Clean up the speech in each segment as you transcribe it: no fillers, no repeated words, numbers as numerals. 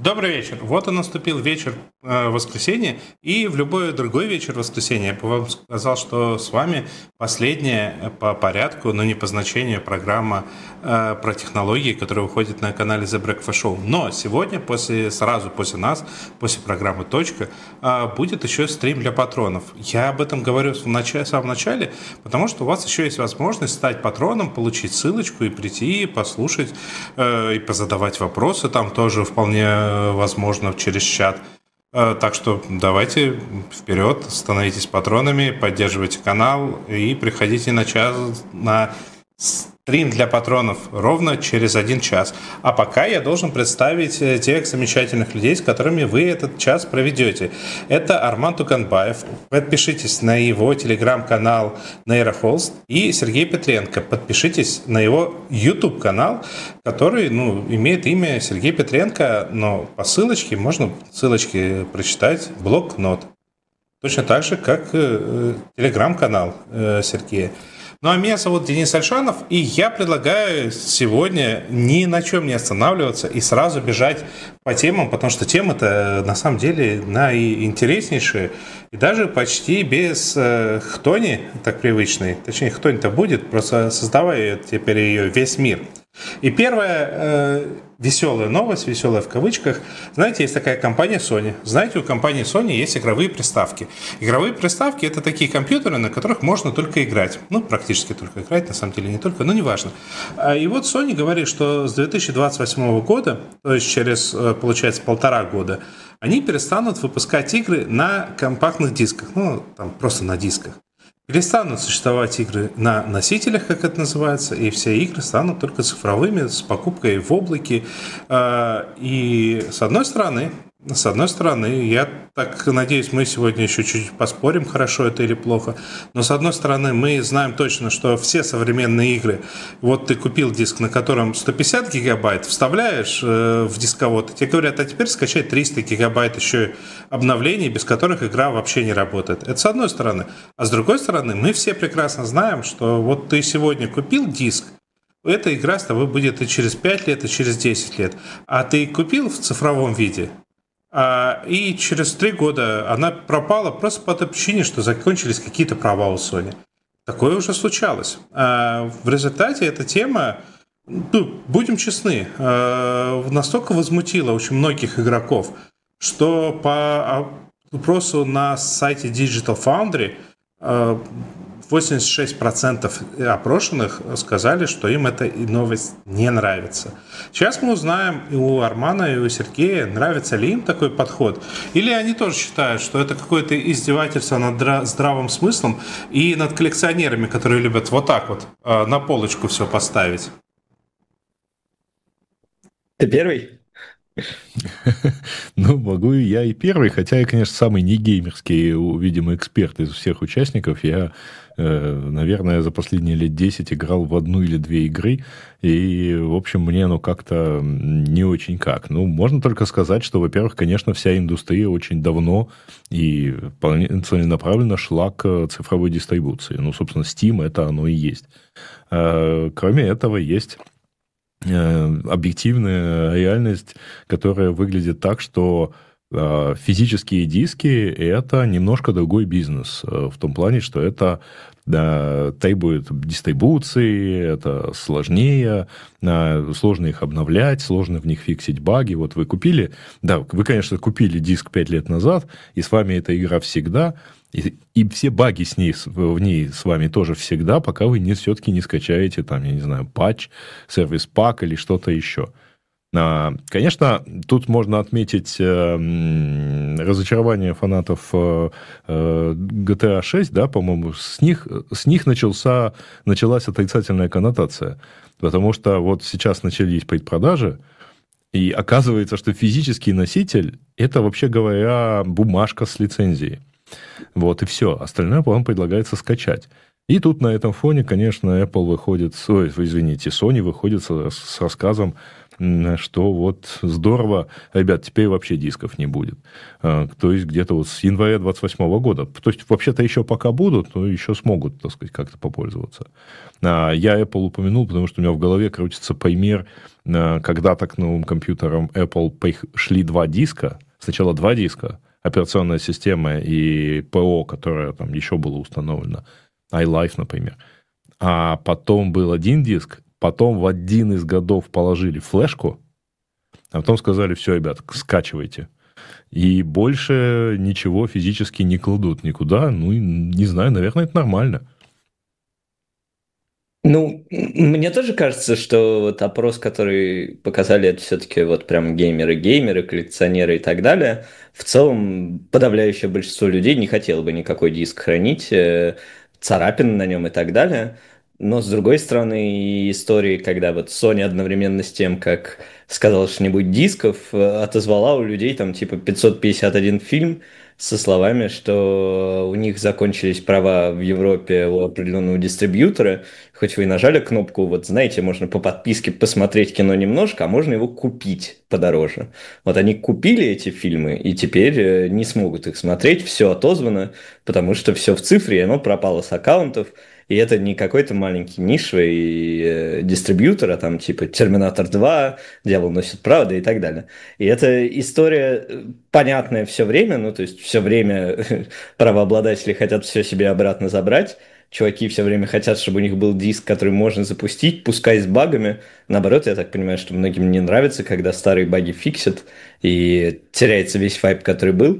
Добрый вечер. Вот и наступил вечер воскресенья, и в любой другой вечер воскресенья я бы вам сказал, что с вами последняя по порядку, но не по значению программа про технологии, которая выходит на канале The Breakfast Show. Но сегодня, сразу после нас, после программы «Точка», будет еще стрим для патронов. Я об этом говорю в самом начале, потому что у вас еще есть возможность стать патроном, получить ссылочку и прийти, послушать и позадавать вопросы. Там тоже вполне возможно через чат. Так что давайте вперед, становитесь патронами, поддерживайте канал и приходите на стрим для патронов ровно через 1 час. А пока я должен представить тех замечательных людей, с которыми вы этот час проведете. Это Арман Туканбаев. Подпишитесь на его телеграм-канал Нейрохолст. И Сергей Петренко. Подпишитесь на его YouTube-канал, который имеет имя Сергей Петренко, но по ссылочке можно прочитать блокнот. Точно так же, как телеграм-канал Сергея. Ну, а меня зовут Денис Альшанов, и я предлагаю сегодня ни на чем не останавливаться и сразу бежать по темам, потому что темы-то на самом деле наиинтереснейшие, и даже почти без хтони, так привычной, точнее, хтонь-то будет, просто создавая теперь ее весь мир. И первая веселая новость, веселая в кавычках. Знаете, есть такая компания Sony. Знаете, у компании Sony есть игровые приставки. Игровые приставки – это такие компьютеры, на которых можно только играть. Практически только играть, на самом деле не только, но неважно. И вот Sony говорит, что с 2028 года, то есть через, получается, 1,5 года, они перестанут выпускать игры на компактных дисках. Там просто на дисках. Перестанут существовать игры на носителях, как это называется, и все игры станут только цифровыми, с покупкой в облаке. И с одной стороны, я так надеюсь, мы сегодня еще чуть-чуть поспорим, хорошо это или плохо, но с одной стороны, мы знаем точно, что все современные игры, вот ты купил диск, на котором 150 гигабайт, вставляешь в дисковод, и тебе говорят, а теперь скачай 300 гигабайт еще обновлений, без которых игра вообще не работает. Это с одной стороны. А с другой стороны, мы все прекрасно знаем, что вот ты сегодня купил диск, эта игра с тобой будет и через 5 лет, и через 10 лет. А ты купил в цифровом виде, и через 3 года она пропала просто по той причине, что закончились какие-то права у Sony. Такое уже случалось. В результате эта тема, будем честны, настолько возмутила очень многих игроков, что по опросу на сайте Digital Foundry 86% опрошенных сказали, что им эта новость не нравится. Сейчас мы узнаем и у Армана, и у Сергея, нравится ли им такой подход, или они тоже считают, что это какое-то издевательство над здравым смыслом и над коллекционерами, которые любят вот так вот на полочку все поставить. Ты первый? Могу и я, и первый, хотя я, конечно, самый негеймерский, видимо, эксперт из всех участников. Я, наверное, за последние лет 10 играл в 1 или 2 игры, и, в общем, мне как-то не очень как. Можно только сказать, что, во-первых, конечно, вся индустрия очень давно и целенаправленно шла к цифровой дистрибуции. Собственно, Steam это оно и есть. Кроме этого, есть объективная реальность, которая выглядит так, что физические диски – это немножко другой бизнес. В том плане, что это требует дистрибуции, это сложнее, сложно их обновлять, сложно в них фиксить баги. Вот вы купили, вы, конечно, купили диск 5 лет назад, и с вами эта игра всегда, и все баги в ней с вами тоже всегда, пока вы все-таки не скачаете, я не знаю, патч, сервис-пак или что-то еще. Конечно, тут можно отметить разочарование фанатов GTA 6, по-моему, с них началась отрицательная коннотация, потому что вот сейчас начались предпродажи, и оказывается, что физический носитель – это, вообще говоря, бумажка с лицензией. Вот и все. Остальное вам предлагается скачать. И тут на этом фоне, конечно, Sony выходит с рассказом что вот здорово, ребят, теперь вообще дисков не будет. То есть где-то вот с января 28 года. То есть вообще-то еще пока будут, но еще смогут, так сказать, как-то попользоваться. Я Apple упомянул, потому что у меня в голове крутится пример, когда-то к новым компьютерам Apple шли два диска. Сначала два диска, операционная система и ПО, которое там еще было установлено, iLife, например. А потом был один диск, потом в один из годов положили флешку, а потом сказали, все, ребят, скачивайте. И больше ничего физически не кладут никуда. Ну, не знаю, наверное, это нормально. Ну, мне тоже кажется, что вот опрос, который показали, это все-таки вот прям геймеры, коллекционеры и так далее. В целом, подавляющее большинство людей не хотело бы никакой диск хранить, царапины на нем и так далее. Но, с другой стороны, и истории, когда вот Sony одновременно с тем, как сказала, что не будет дисков, отозвала у людей там типа 551 фильм со словами, что у них закончились права в Европе у определенного дистрибьютора. Хоть вы и нажали кнопку, вот знаете, можно по подписке посмотреть кино немножко, а можно его купить подороже. Вот они купили эти фильмы и теперь не смогут их смотреть, все отозвано, потому что все в цифре, и оно пропало с аккаунтов. И это не какой-то маленький нишевый дистрибьютор, а там типа «Терминатор 2», «Дьявол носит Прада» и так далее. И эта история понятная все время, ну то есть все время правообладатели хотят все себе обратно забрать, чуваки все время хотят, чтобы у них был диск, который можно запустить, пускай с багами. Наоборот, я так понимаю, что многим не нравится, когда старые баги фиксят и теряется весь вайп, который был.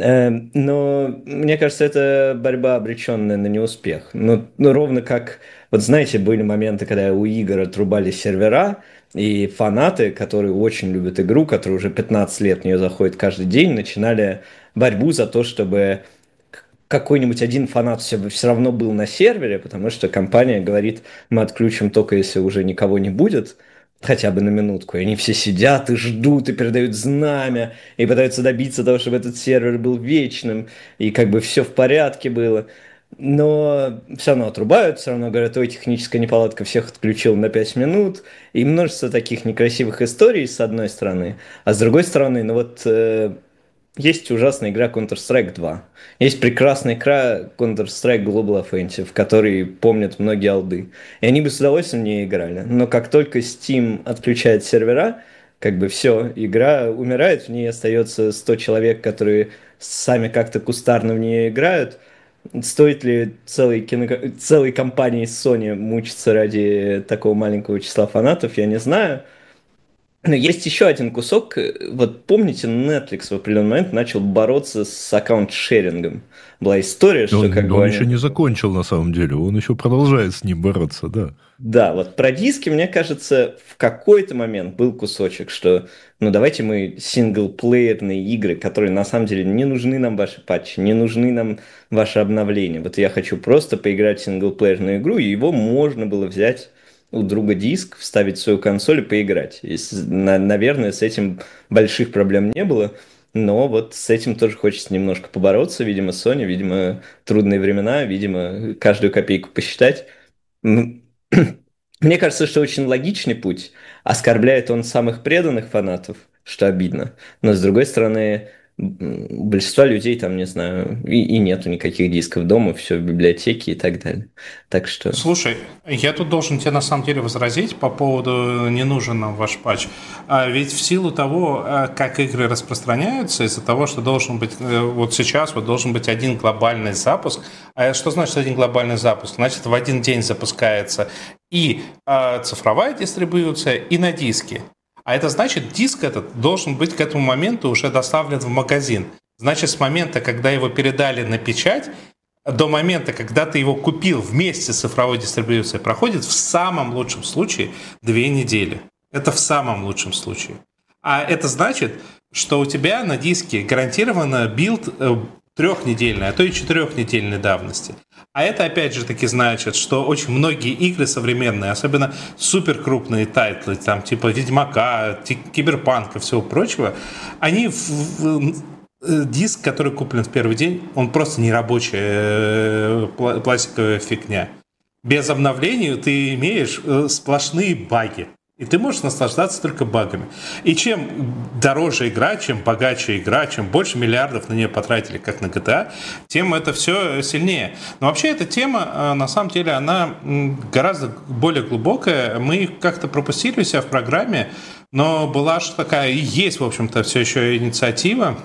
Но мне кажется, это борьба, обреченная на неуспех. Ну, ровно как, вот знаете, были моменты, когда у игр отрубали сервера, и фанаты, которые очень любят игру, которые уже 15 лет в нее заходят каждый день, начинали борьбу за то, чтобы какой-нибудь один фанат все равно был на сервере, потому что компания говорит, мы отключим только если уже никого не будет, хотя бы на минутку. И они все сидят и ждут, и передают знамя, и пытаются добиться того, чтобы этот сервер был вечным, и как бы все в порядке было. Но все равно отрубают, все равно говорят, ой, техническая неполадка всех отключил на 5 минут. И множество таких некрасивых историй, с одной стороны. А с другой стороны, ну вот есть ужасная игра Counter-Strike 2. Есть прекрасная игра Counter-Strike Global Offensive, который помнят многие алды. И они бы с удовольствием не играли. Но как только Steam отключает сервера, как бы все, игра умирает, в ней остается 100 человек, которые сами как-то кустарно в нее играют. Стоит ли целой компании Sony мучиться ради такого маленького числа фанатов, я не знаю. Но есть еще один кусок. Вот помните, Netflix в определенный момент начал бороться с аккаунт-шерингом. Была история, что как бы Он они... еще не закончил, на самом деле. Он еще продолжает с ним бороться, да. Да, вот про диски, мне кажется, в какой-то момент был кусочек, что ну давайте мы синглплеерные игры, которые на самом деле не нужны нам ваши патчи, не нужны нам ваши обновления. Вот я хочу просто поиграть в синглплеерную игру, и его можно было взять у друга диск, вставить в свою консоль и поиграть. Наверное, с этим больших проблем не было. Но вот с этим тоже хочется немножко побороться. Видимо, Sony, видимо, трудные времена, видимо, каждую копейку посчитать. Мне кажется, что очень логичный путь. Оскорбляет он самых преданных фанатов, что обидно. Но, с другой стороны, у большинства людей там, не знаю, и нету никаких дисков дома, все в библиотеке и так далее. Так что... Слушай, я тут должен тебе на самом деле возразить по поводу «не нужен нам ваш патч». Ведь в силу того, как игры распространяются, из-за того, что должен быть вот сейчас вот должен быть один глобальный запуск. А что значит один глобальный запуск? Значит, в один день запускается и цифровая дистрибуция, и на диске. А это значит, диск этот должен быть к этому моменту уже доставлен в магазин. Значит, с момента, когда его передали на печать, до момента, когда ты его купил вместе с цифровой дистрибуцией, проходит в самом лучшем случае 2 недели. Это в самом лучшем случае. А это значит, что у тебя на диске гарантированно билд 3-недельной, а то и 4-недельной давности. А это, опять же, таки значит, что очень многие игры современные, особенно суперкрупные тайтлы, там, типа Ведьмака, Киберпанка и всего прочего, они диск, который куплен в первый день, он просто не рабочая пластиковая фигня. Без обновлений ты имеешь сплошные баги. И ты можешь наслаждаться только багами. И чем дороже игра, чем богаче игра, чем больше миллиардов на нее потратили, как на GTA, тем это все сильнее. Но вообще эта тема, на самом деле, она гораздо более глубокая. Мы как-то пропустили у себя в программе, но была же такая, и есть, в общем-то, все еще инициатива.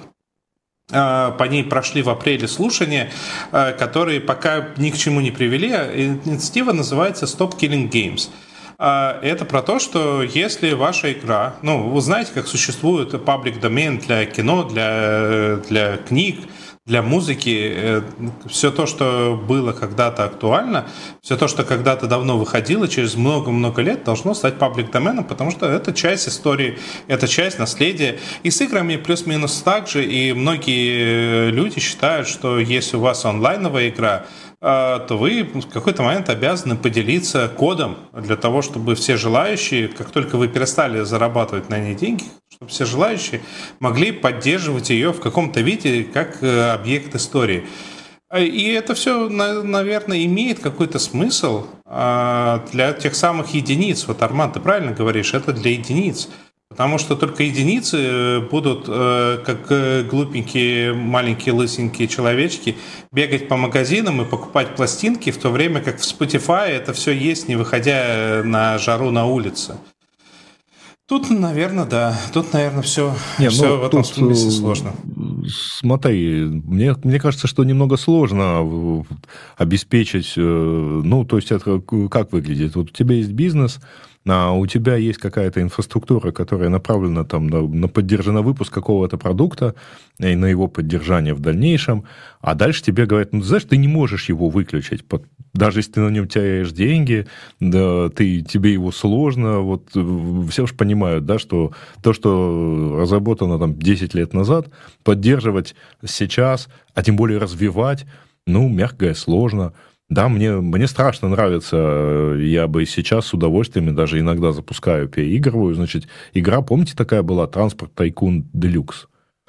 По ней прошли в апреле слушания, которые пока ни к чему не привели. Инициатива называется Stop Killing Games. Это про то, что если ваша игра, ну, вы знаете, как существует public domain для кино, для книг, для музыки, все то, что было когда-то актуально, все то, что когда-то давно выходило, через много-много лет должно стать public доменом, потому что это часть истории, это часть наследия. И с играми плюс-минус так же, и многие люди считают, что если у вас онлайновая игра, то вы в какой-то момент обязаны поделиться кодом для того, чтобы все желающие, как только вы перестали зарабатывать на ней деньги, чтобы все желающие могли поддерживать ее в каком-то виде как объект истории. И это все, наверное, имеет какой-то смысл для тех самых единиц. Вот, Арман, ты правильно говоришь, это для единиц. Потому что только единицы будут, как глупенькие, маленькие, лысенькие человечки, бегать по магазинам и покупать пластинки, в то время как в Spotify это все есть, не выходя на жару на улице. Тут, наверное, да. Тут, наверное, все в этом смысле сложно. Смотри, мне кажется, что немного сложно обеспечить... Ну, то есть, это как выглядит? Вот у тебя есть бизнес, а у тебя есть какая-то инфраструктура, которая направлена там, на выпуск какого-то продукта и на его поддержание в дальнейшем, а дальше тебе говорят, ну, знаешь, ты не можешь его выключить, даже если ты на нем теряешь деньги, да, тебе его сложно, вот все же понимают, да, что то, что разработано там 10 лет назад, поддерживать сейчас, а тем более развивать, ну, мягко говоря, сложно. Да, мне страшно нравится, я бы сейчас с удовольствием даже иногда запускаю переигрываю. Значит, игра, помните, такая была «Транспорт Тайкун Делюкс»?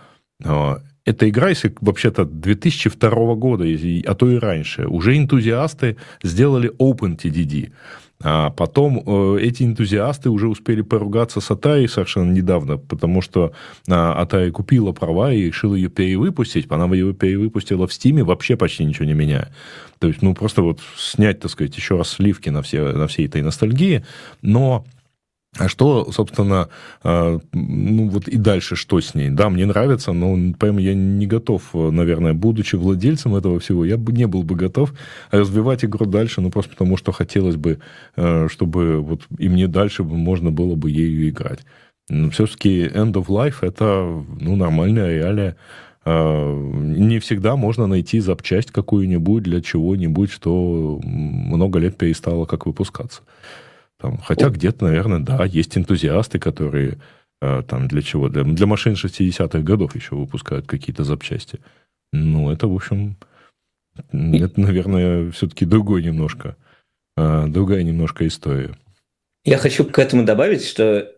Эта игра, если вообще-то 2002 года, а то и раньше, уже энтузиасты сделали OpenTDD. А потом эти энтузиасты уже успели поругаться с Atari совершенно недавно, потому что Atari купила права и решила ее перевыпустить. Она ее перевыпустила в Steam, вообще почти ничего не меняя. То есть, ну, просто вот снять, так сказать, еще раз сливки на всей этой ностальгии. Но а что, собственно, ну вот и дальше что с ней? Да, мне нравится, но прямо я не готов, наверное, будучи владельцем этого всего, я бы не был бы готов развивать игру дальше, ну просто потому, что хотелось бы, чтобы вот и мне дальше можно было бы ею играть. Но все-таки End of Life это, ну, нормальная реалия. Не всегда можно найти запчасть какую-нибудь для чего-нибудь, что много лет перестало как выпускаться. Хотя где-то, наверное, да, есть энтузиасты, которые там для чего? Для машин 60-х годов еще выпускают какие-то запчасти. Ну, это, в общем, это, наверное, все-таки другая немножко история. Я хочу к этому добавить, что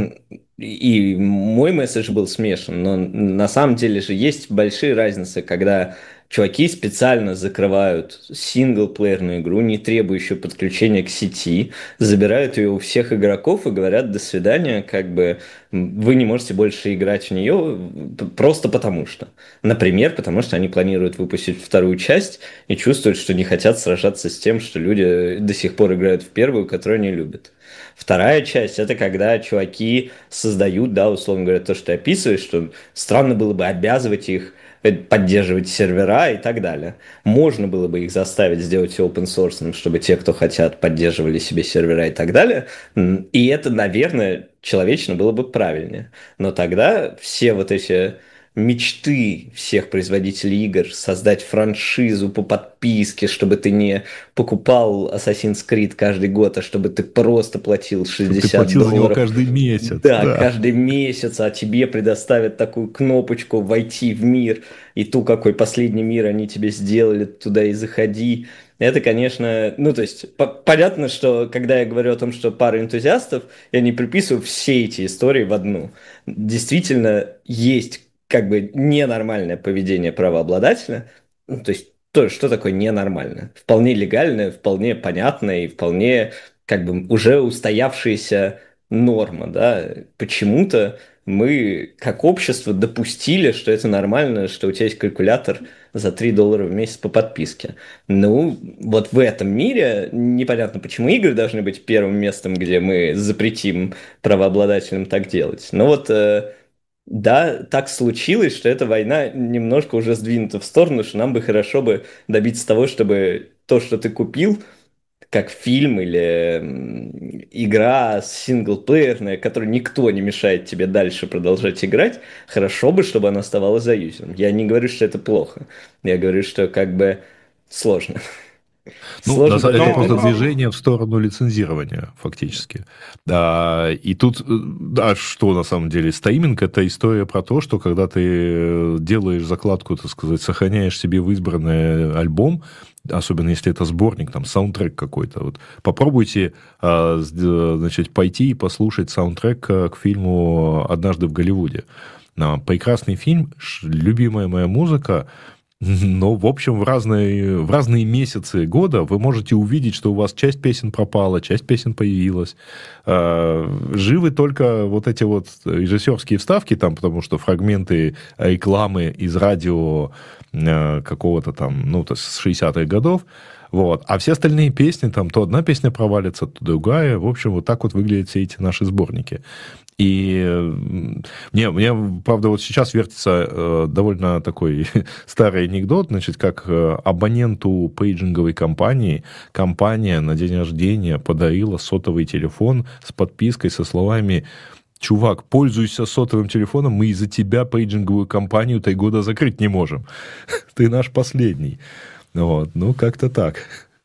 и мой месседж был смешан, но на самом деле же есть большие разницы, когда чуваки специально закрывают синглплеерную игру, не требующую подключения к сети, забирают ее у всех игроков и говорят: до свидания, как бы вы не можете больше играть в нее просто потому что. Например, потому что они планируют выпустить вторую часть и чувствуют, что не хотят сражаться с тем, что люди до сих пор играют в первую, которую они любят. Вторая часть — это когда чуваки создают, да, условно говоря, то, что ты описываешь, что странно было бы обязывать их поддерживать сервера и так далее. Можно было бы их заставить сделать все open source, чтобы те, кто хотят, поддерживали себе сервера и так далее. И это, наверное, человечно было бы правильнее. Но тогда все вот эти мечты всех производителей игр создать франшизу по подписке, чтобы ты не покупал Assassin's Creed каждый год, а чтобы ты просто платил 60 ты платил долларов. За него каждый месяц. Да, каждый месяц, а тебе предоставят такую кнопочку «Войти в мир», и ту, какой последний мир они тебе сделали, туда и заходи. Это, конечно, ну, то есть, понятно, что когда я говорю о том, что пара энтузиастов, я не приписываю все эти истории в одну. Действительно, есть как бы ненормальное поведение правообладателя, ну, то есть, что такое ненормальное? Вполне легальное, вполне понятное и вполне как бы уже устоявшиеся норма, да. Почему-то мы, как общество, допустили, что это нормально, что у тебя есть калькулятор за $3 в месяц по подписке. Ну, вот в этом мире непонятно, почему игры должны быть первым местом, где мы запретим правообладателям так делать. Но вот да, так случилось, что эта война немножко уже сдвинута в сторону, что нам бы хорошо бы добиться того, чтобы то, что ты купил, как фильм или игра синглплеерная, которой никто не мешает тебе дальше продолжать играть, хорошо бы, чтобы она оставалась за юзером. Я не говорю, что это плохо. Я говорю, что как бы сложно. Ну, Сложно это просто доказать. движение в сторону лицензирования, фактически. И тут, что на самом деле? Стриминг – это история про то, что когда ты делаешь закладку, так сказать, сохраняешь себе в избранный альбом, особенно если это сборник, там, саундтрек какой-то. Вот попробуйте, значит, пойти и послушать саундтрек к фильму «Однажды в Голливуде». Прекрасный фильм, любимая моя музыка. Но, в общем, в разные месяцы года вы можете увидеть, что у вас часть песен пропала, часть песен появилась. Живы только вот эти вот режиссерские вставки, там, потому что фрагменты рекламы из радио какого-то там, ну, то с 60-х годов. Вот. А все остальные песни, там, то одна песня провалится, то другая. В общем, вот так вот выглядят все эти наши сборники. И мне, правда, вот сейчас вертится довольно такой старый анекдот, значит, как абоненту пейджинговой компании компания на день рождения подарила сотовый телефон с подпиской со словами: «Чувак, пользуйся сотовым телефоном, мы из-за тебя пейджинговую компанию 3 года закрыть не можем. Ты наш последний». Вот, ну, как-то так.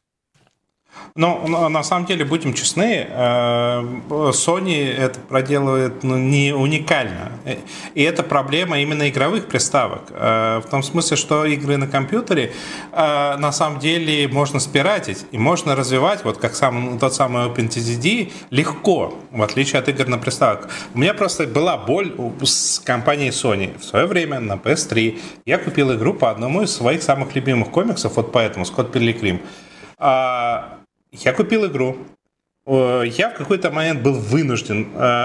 Но на самом деле, будем честны, Sony это проделывает не уникально. И это проблема именно игровых приставок. В том смысле, что игры на компьютере на самом деле можно спиратить и можно развивать, вот как тот самый OpenTDD, легко, в отличие от игр на приставках. У меня просто была боль с компанией Sony. В свое время на PS3 я купил игру по одному из своих самых любимых комиксов, вот поэтому, Скотт Пилигрим. Я купил игру. Я в какой-то момент был вынужден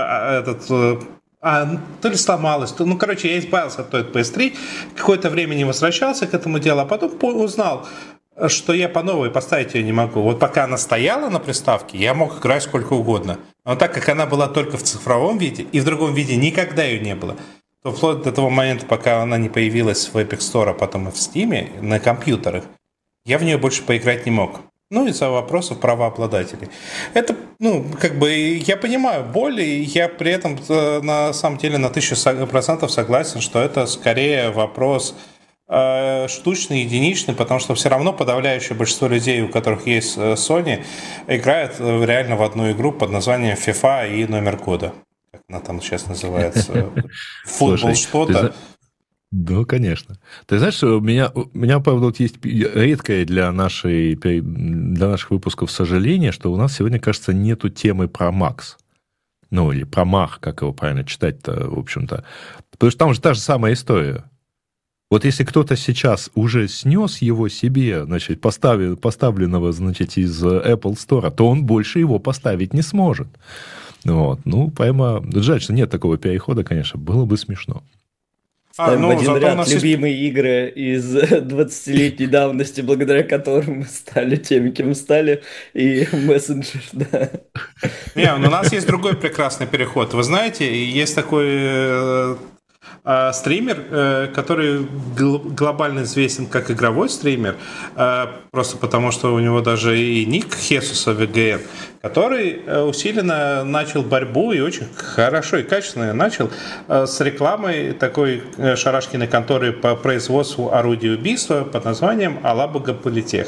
то ли сломалось, я избавился от той PS3, какое-то время не возвращался к этому делу, а потом узнал, что я по новой поставить ее не могу. Вот пока она стояла на приставке, я мог играть сколько угодно. Но так как она была только в цифровом виде, и в другом виде никогда ее не было, то вплоть до того момента, пока она не появилась в Epic Store, а потом и в Steam, на компьютерах, я в нее больше поиграть не мог. Ну, из-за вопросов правообладателей. Это, я понимаю боль, и я при этом на самом деле на 1000% согласен, что это скорее вопрос штучный, единичный, потому что все равно подавляющее большинство людей, у которых есть Sony, играют реально в одну игру под названием FIFA и номер кода. Как она там сейчас называется? Футбол что-то. Да, конечно. Ты знаешь, что у меня, правда, вот есть редкое для наших выпусков сожаление, что у нас сегодня, кажется, нету темы про Макс. Ну, или про Мах, как его правильно читать-то, в общем-то. Потому что там же та же самая история. Вот если кто-то сейчас уже снес его себе, значит, поставленного, значит, из Apple Store, то он больше его поставить не сможет. Вот. Ну, прямо жаль, что нет такого перехода, конечно, было бы смешно. Ставим в один ряд любимые игры из 20-летней давности, благодаря которым мы стали теми, кем стали, и мессенджер, да. Не, у нас есть другой прекрасный переход. Вы знаете, есть такой стример, который глобально известен как игровой стример, просто потому, что у него даже и ник Хесуса VGN, который усиленно начал борьбу и очень хорошо и качественно начал с рекламой такой шарашкиной конторы по производству орудий убийства под названием Алабуга Политех.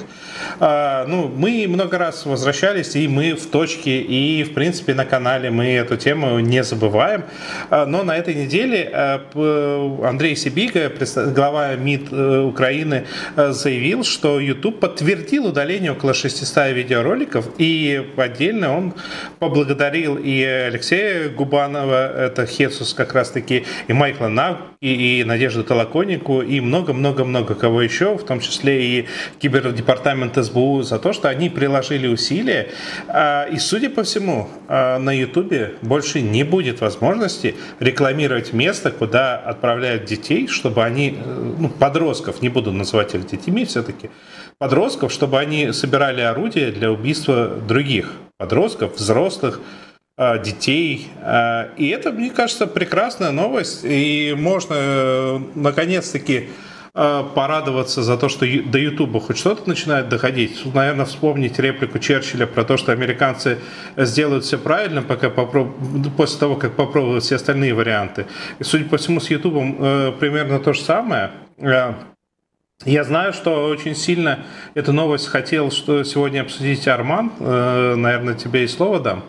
Мы много раз возвращались, и мы в точке, и в принципе на канале мы эту тему не забываем, но на этой неделе Андрей Сибига, глава МИД Украины, заявил, что YouTube подтвердил удаление около 600 видеороликов, и в отдельно отдельно. Он поблагодарил и Алексея Губанова, это Хесус как раз-таки, и Майкла Навки, и Надежду Толоконнику, и много-много-много кого еще, в том числе и кибердепартамент СБУ, за то, что они приложили усилия. И, судя по всему, на Ютубе больше не будет возможности рекламировать место, куда отправляют детей, чтобы они, подростков, не буду называть их детьми все-таки, подростков, чтобы они собирали орудия для убийства других подростков, взрослых, детей. И это, мне кажется, прекрасная новость. И можно, наконец-таки, порадоваться за то, что до Ютуба хоть что-то начинает доходить. Тут, наверное, вспомнить реплику Черчилля про то, что американцы сделают все правильно, после того, как попробуют все остальные варианты. И, судя по всему, с Ютубом примерно то же самое. Я знаю, что очень сильно эту новость хотел, что сегодня обсудить Арман. Наверное, тебе и слово дам.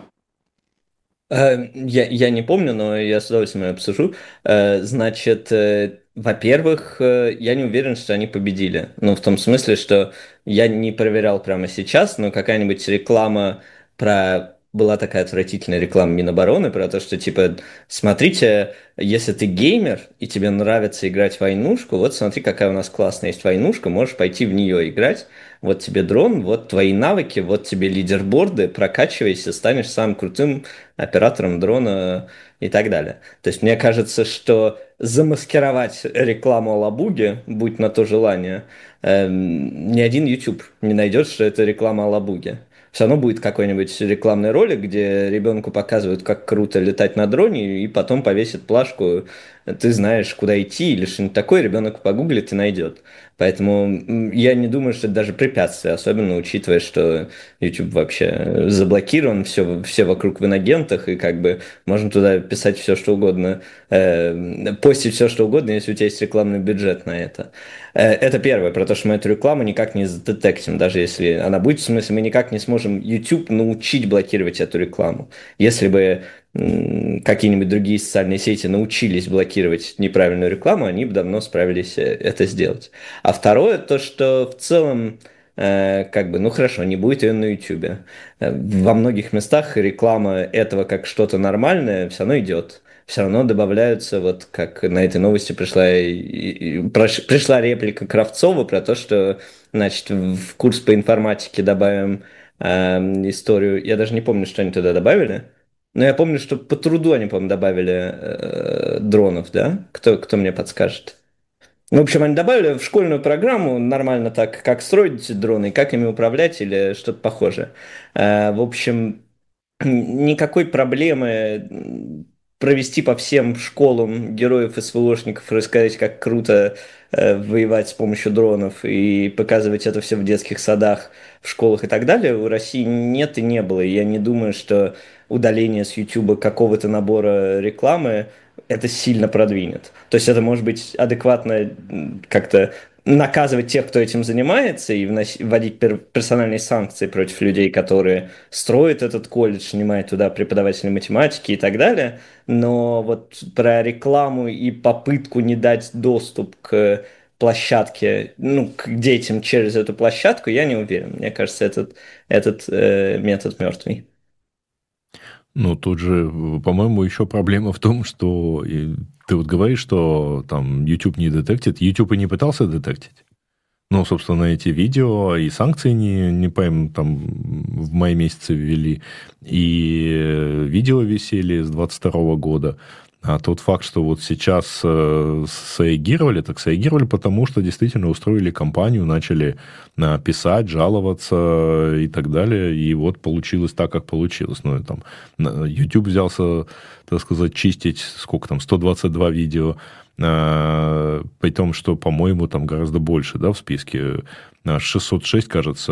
Я не помню, но я с удовольствием обсужу. Значит, во-первых, я не уверен, что они победили. Ну, в том смысле, что я не проверял прямо сейчас, но какая-нибудь реклама про... Была такая отвратительная реклама Минобороны про то, что, типа, смотрите, если ты геймер и тебе нравится играть в войнушку, вот смотри, какая у нас классная есть войнушка, можешь пойти в нее играть. Вот тебе дрон, вот твои навыки, вот тебе лидерборды, прокачивайся, станешь самым крутым оператором дрона и так далее. То есть мне кажется, что замаскировать рекламу о Лабуге, будь на то желание, ни один YouTube не найдет, что это реклама о Лабуге. Все равно будет какой-нибудь рекламный ролик, где ребенку показывают, как круто летать на дроне, и потом повесит плашку, ты знаешь, куда идти, или что-нибудь такое, ребенок погуглит и найдет. Поэтому я не думаю, что это даже препятствие, особенно учитывая, что YouTube вообще заблокирован, все вокруг в инагентах, и как бы можно туда писать все, что угодно, постить все, что угодно, если у тебя есть рекламный бюджет на это. Это первое, про то, что мы эту рекламу никак не задетектим, даже если она будет, в смысле, мы никак не сможем YouTube научить блокировать эту рекламу. Если бы какие-нибудь другие социальные сети научились блокировать неправильную рекламу, они бы давно справились это сделать. А второе, то, что в целом, хорошо, не будет ее на YouTube. Во многих местах реклама этого как что-то нормальное все равно идет. Все равно добавляются, вот как на этой новости пришла реплика Кравцова про то, что, значит, в курс по информатике добавим историю. Я даже не помню, что они туда добавили. Но я помню, что по труду они, по-моему, добавили дронов, да? Кто мне подскажет? В общем, они добавили в школьную программу нормально так, как строить дроны, как ими управлять или что-то похожее. В общем, никакой проблемы провести по всем школам героев и СВОшников, рассказать, как круто воевать с помощью дронов и показывать это все в детских садах, в школах и так далее, у России нет и не было. И я не думаю, что удаление с YouTube какого-то набора рекламы это сильно продвинет. То есть это может быть адекватно как-то наказывать тех, кто этим занимается, и вводить персональные санкции против людей, которые строят этот колледж, нанимают туда преподавателей математики и так далее. Но вот про рекламу и попытку не дать доступ к площадке, к детям через эту площадку, я не уверен. Мне кажется, этот метод мертвый. Ну, тут же, по-моему, еще проблема в том, что ты вот говоришь, что там YouTube не детектит. YouTube и не пытался детектить. Ну, собственно, эти видео и санкции не пойму, там в мае месяце ввели, и видео висели с 22 года. А тот факт, что вот сейчас среагировали, так среагировали, потому что действительно устроили кампанию, начали писать, жаловаться и так далее. И вот получилось так, как получилось. Ну, там, YouTube взялся, так сказать, чистить, 122 видео, при том, что, по-моему, там гораздо больше, да, в списке. 606, кажется.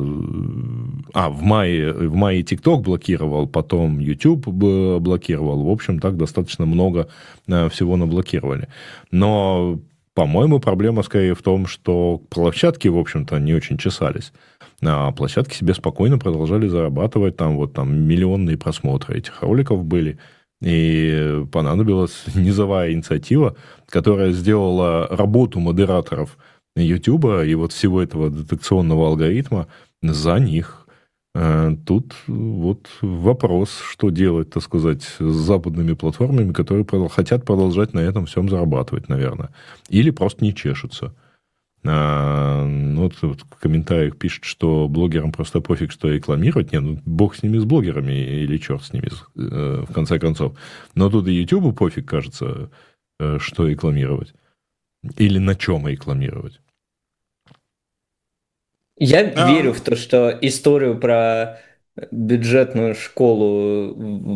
В мае TikTok блокировал, потом YouTube блокировал. В общем, так достаточно много всего наблокировали. Но, по-моему, проблема скорее в том, что площадки, в общем-то, не очень чесались. А площадки себе спокойно продолжали зарабатывать. Там миллионные просмотры этих роликов были. И понадобилась низовая инициатива, которая сделала работу модераторов YouTube и вот всего этого детекционного алгоритма за них. Тут вот вопрос, что делать, так сказать, с западными платформами, которые хотят продолжать на этом всем зарабатывать, наверное. Или просто не чешутся. Вот в комментариях пишут, что блогерам просто пофиг, что рекламировать. Не, ну, бог с ними, с блогерами, или черт с ними, в конце концов. Но тут и Ютубу пофиг, кажется, что рекламировать. Или на чем рекламировать. Я верю в то, что историю про бюджетную школу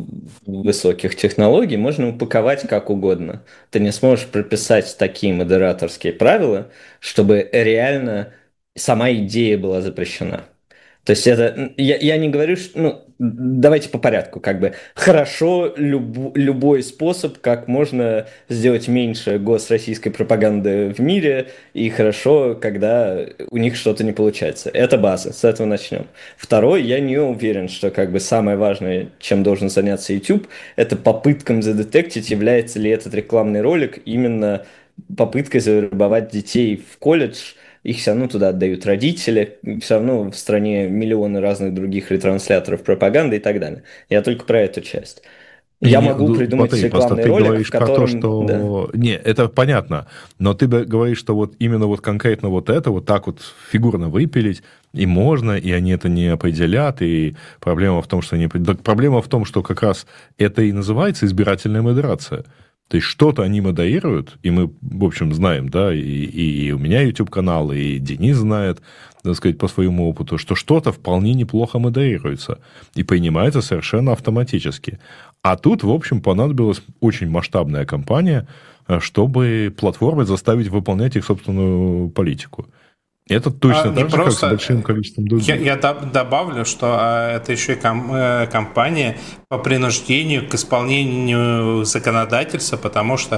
высоких технологий можно упаковать как угодно. Ты не сможешь прописать такие модераторские правила, чтобы реально сама идея была запрещена. То есть это, я не говорю, что, ну, давайте по порядку, как бы, хорошо любой способ, как можно сделать меньше российской пропаганды в мире, и хорошо, когда у них что-то не получается. Это база, с этого начнем. Второй, я не уверен, что как бы самое важное, чем должен заняться YouTube, это попыткам задетектить, является ли этот рекламный ролик именно попыткой завербовать детей в колледж. Их все равно туда отдают родители, все равно в стране миллионы разных других ретрансляторов пропаганды и так далее. Я только про эту часть. Я могу придумать смотри, просто рекламный ты ролик, говоришь в котором... про то, что... Да. Не, это понятно, но ты говоришь, что вот именно вот конкретно вот это вот так вот фигурно выпилить и можно, и они это не определят, и проблема в том, что они... Проблема в том, что как раз это и называется избирательная модерация. То есть что-то они модерируют, и мы, в общем, знаем, да, и у меня YouTube-канал, и Денис знает, так сказать, по своему опыту, что что-то вполне неплохо модерируется и принимается совершенно автоматически. А тут, в общем, понадобилась очень масштабная кампания, чтобы платформы заставить выполнять их собственную политику. Это точно так же, просто, как с большим количеством других. Я добавлю, что это еще и кампания по принуждению к исполнению законодательства, потому что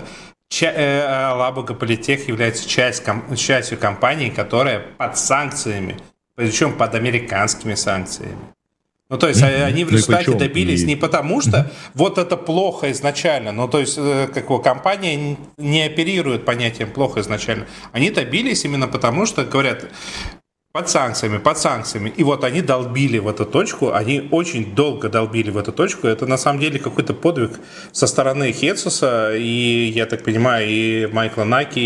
Алабуга Политех является частью компании, которая под санкциями, причем под американскими санкциями. Ну, то есть, они в результате добились не потому, что вот это плохо изначально, ну, то есть, как бы компания не оперирует понятием плохо изначально. Они добились именно потому, что, говорят, под санкциями. И вот они долбили в эту точку, они очень долго долбили в эту точку. Это, на самом деле, какой-то подвиг со стороны Хедсуса, и, я так понимаю, и Майкла Наки,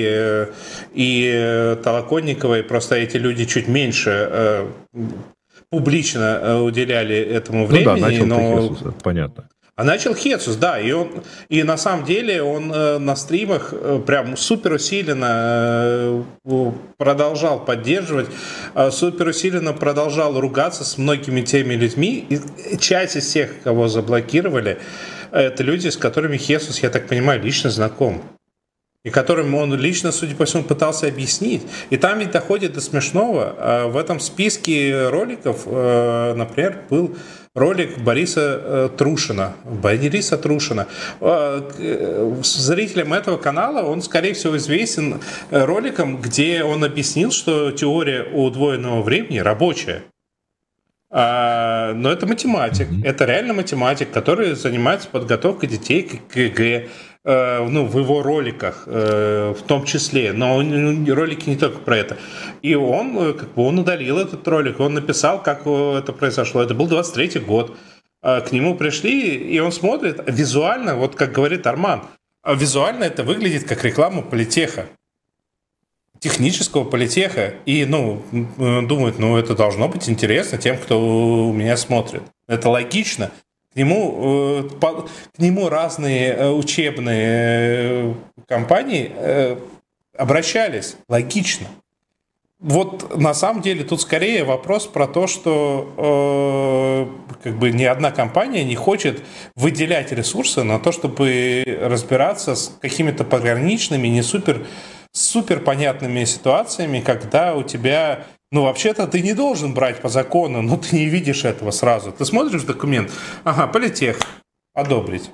и Толоконникова, и просто эти люди чуть меньше... публично уделяли этому времени. Ну да, начал Хедсус, понятно. А начал Хедсус, да, и на самом деле он на стримах прям супер усиленно продолжал поддерживать, супер усиленно продолжал ругаться с многими теми людьми, и часть из тех, кого заблокировали, это люди, с которыми Хедсус, я так понимаю, лично знаком. И которым он лично, судя по всему, пытался объяснить. И там ведь доходит до смешного. В этом списке роликов, например, был ролик Бориса Трушина. Зрителям этого канала он, скорее всего, известен роликом, где он объяснил, что теория удвоенного времени рабочая. Но это математик. Это реально математик, который занимается подготовкой детей к ЕГЭ. Ну, в его роликах в том числе, но ролики не только про это. И он удалил этот ролик, он написал, как это произошло. Это был 23-й год. К нему пришли, и он смотрит визуально, вот как говорит Арман, визуально это выглядит как реклама политеха. Технического политеха. И, думают, это должно быть интересно тем, кто меня смотрит. Это логично. К нему разные учебные компании обращались. Логично. Вот на самом деле тут скорее вопрос про то, что ни одна компания не хочет выделять ресурсы на то, чтобы разбираться с какими-то пограничными, не супер понятными ситуациями, когда у тебя... вообще-то ты не должен брать по закону, но ты не видишь этого сразу. Ты смотришь документ, политех, одобрить.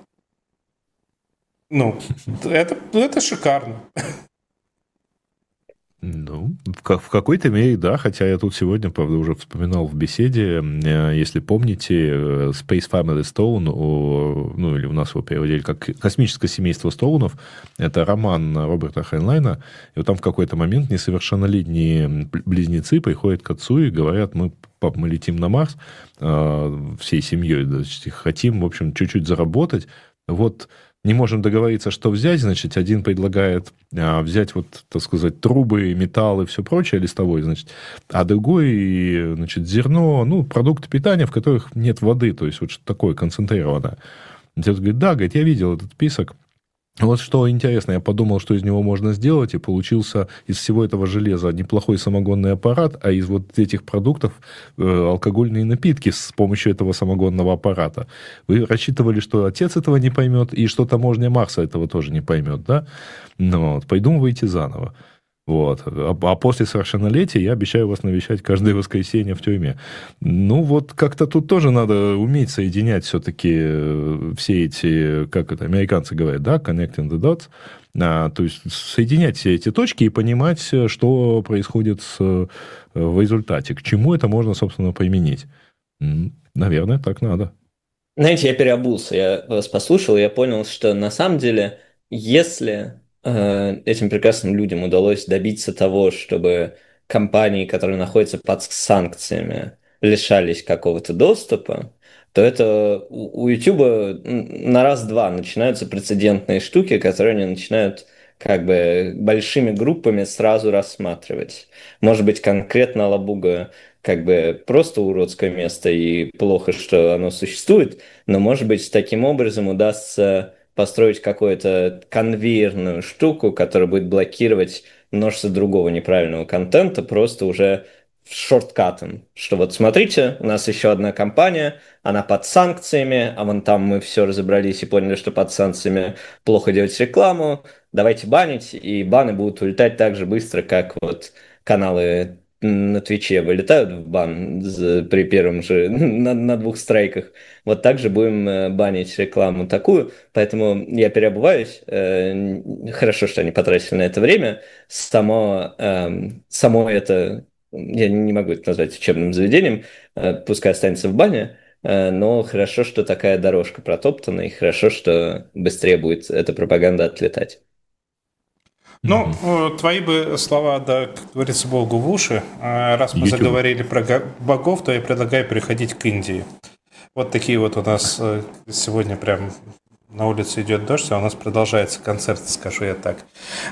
Это шикарно. В какой-то мере, да, хотя я тут сегодня, правда, уже вспоминал в беседе, если помните, Space Family Stone, или у нас его переводили как «Космическое семейство Стоунов», это роман Роберта Хайнлайна, и вот там в какой-то момент несовершеннолетние близнецы приходят к отцу и говорят, мы пап, мы летим на Марс всей семьей, значит, хотим, в общем, чуть-чуть заработать. Вот не можем договориться, что взять, значит, один предлагает взять, вот, так сказать, трубы, металл и все прочее листовой, значит, а другой, значит, зерно, ну, продукты питания, в которых нет воды, то есть вот что-то такое концентрированное. Отец говорит, да, говорит, я видел этот список. Вот что интересно, я подумал, что из него можно сделать, и получился из всего этого железа неплохой самогонный аппарат, а из вот этих продуктов алкогольные напитки с помощью этого самогонного аппарата. Вы рассчитывали, что отец этого не поймет, и что таможня Марса этого тоже не поймет, да? Ну, вот, придумывайте заново. Вот. А после совершеннолетия я обещаю вас навещать каждое воскресенье в тюрьме. Ну, вот как-то тут тоже надо уметь соединять все-таки все эти, как это, американцы говорят, да, connecting the dots, то есть соединять все эти точки и понимать, что происходит в результате, к чему это можно, собственно, применить. Наверное, так надо. Знаете, я переобулся, я вас послушал, и я понял, что на самом деле, если этим прекрасным людям удалось добиться того, чтобы компании, которые находятся под санкциями, лишались какого-то доступа, то это у YouTube на раз-два начинаются прецедентные штуки, которые они начинают как бы большими группами сразу рассматривать. Может быть, конкретно Лабуга как бы просто уродское место и плохо, что оно существует, но, может быть, таким образом удастся построить какую-то конвейерную штуку, которая будет блокировать множество другого неправильного контента, просто уже шорткатом. Что вот смотрите, у нас еще одна компания, она под санкциями, а вон там мы все разобрались и поняли, что под санкциями плохо делать рекламу, давайте банить, и баны будут улетать так же быстро, как вот каналы на Твиче вылетают в бан при первом же на двух страйках. Вот так же будем банить рекламу такую. Поэтому я переобуваюсь. Хорошо, что они потратили на это время. Само это, я не могу это назвать учебным заведением, пускай останется в бане. Но хорошо, что такая дорожка протоптана, и хорошо, что быстрее будет эта пропаганда отлетать. Ну, твои бы слова, да, как говорится, Богу в уши. Раз мы заговорили про богов, то я предлагаю переходить к Индии. Вот такие вот у нас сегодня прям на улице идет дождь, а у нас продолжается концерт, скажу я так.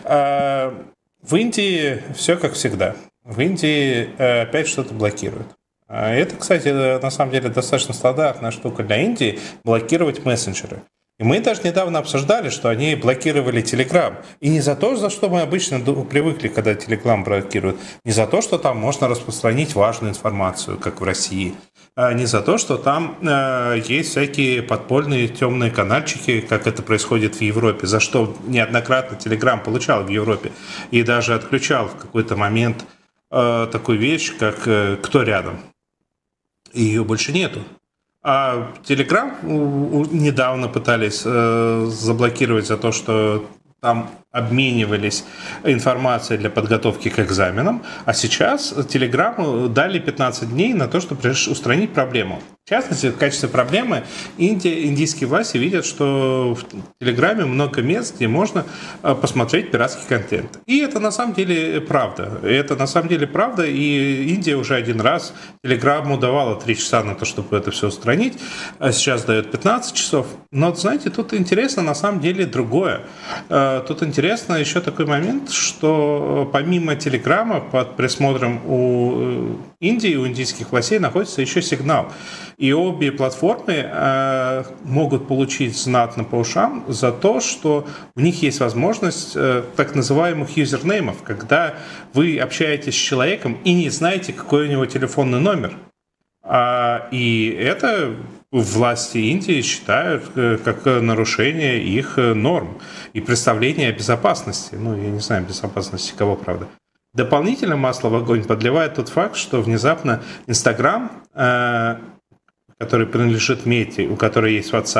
В Индии все как всегда. В Индии опять что-то блокируют. Это, кстати, на самом деле достаточно стандартная штука для Индии – блокировать мессенджеры. И мы даже недавно обсуждали, что они блокировали Telegram. И не за то, за что мы обычно привыкли, когда Telegram блокируют. Не за то, что там можно распространить важную информацию, как в России. Не за то, что там есть всякие подпольные темные канальчики, как это происходит в Европе. За что неоднократно Telegram получал в Европе. И даже отключал в какой-то момент такую вещь, как «Кто рядом?». И ее больше нету. А Telegram недавно пытались заблокировать за то, что там обменивались информацией для подготовки к экзаменам, а сейчас Telegram дали 15 дней на то, чтобы устранить проблему. В частности, в качестве проблемы индийские власти видят, что в Телеграме много мест, где можно посмотреть пиратский контент. И это на самом деле правда. И Индия уже один раз Телеграму давала 3 часа на то, чтобы это все устранить, а сейчас дает 15 часов. Но, знаете, тут интересно на самом деле другое. Тут интересно еще такой момент, что помимо Телеграма под присмотром у Индии, у индийских властей находится еще Сигнал. И обе платформы могут получить знатно по ушам за то, что у них есть возможность так называемых юзернеймов, когда вы общаетесь с человеком и не знаете, какой у него телефонный номер. И это власти Индии считают как нарушение их норм и представление о безопасности. Ну, я не знаю, безопасности кого, правда. Дополнительно масло в огонь подливает тот факт, что внезапно Инстаграм, который принадлежит Мете, у которой есть WhatsApp,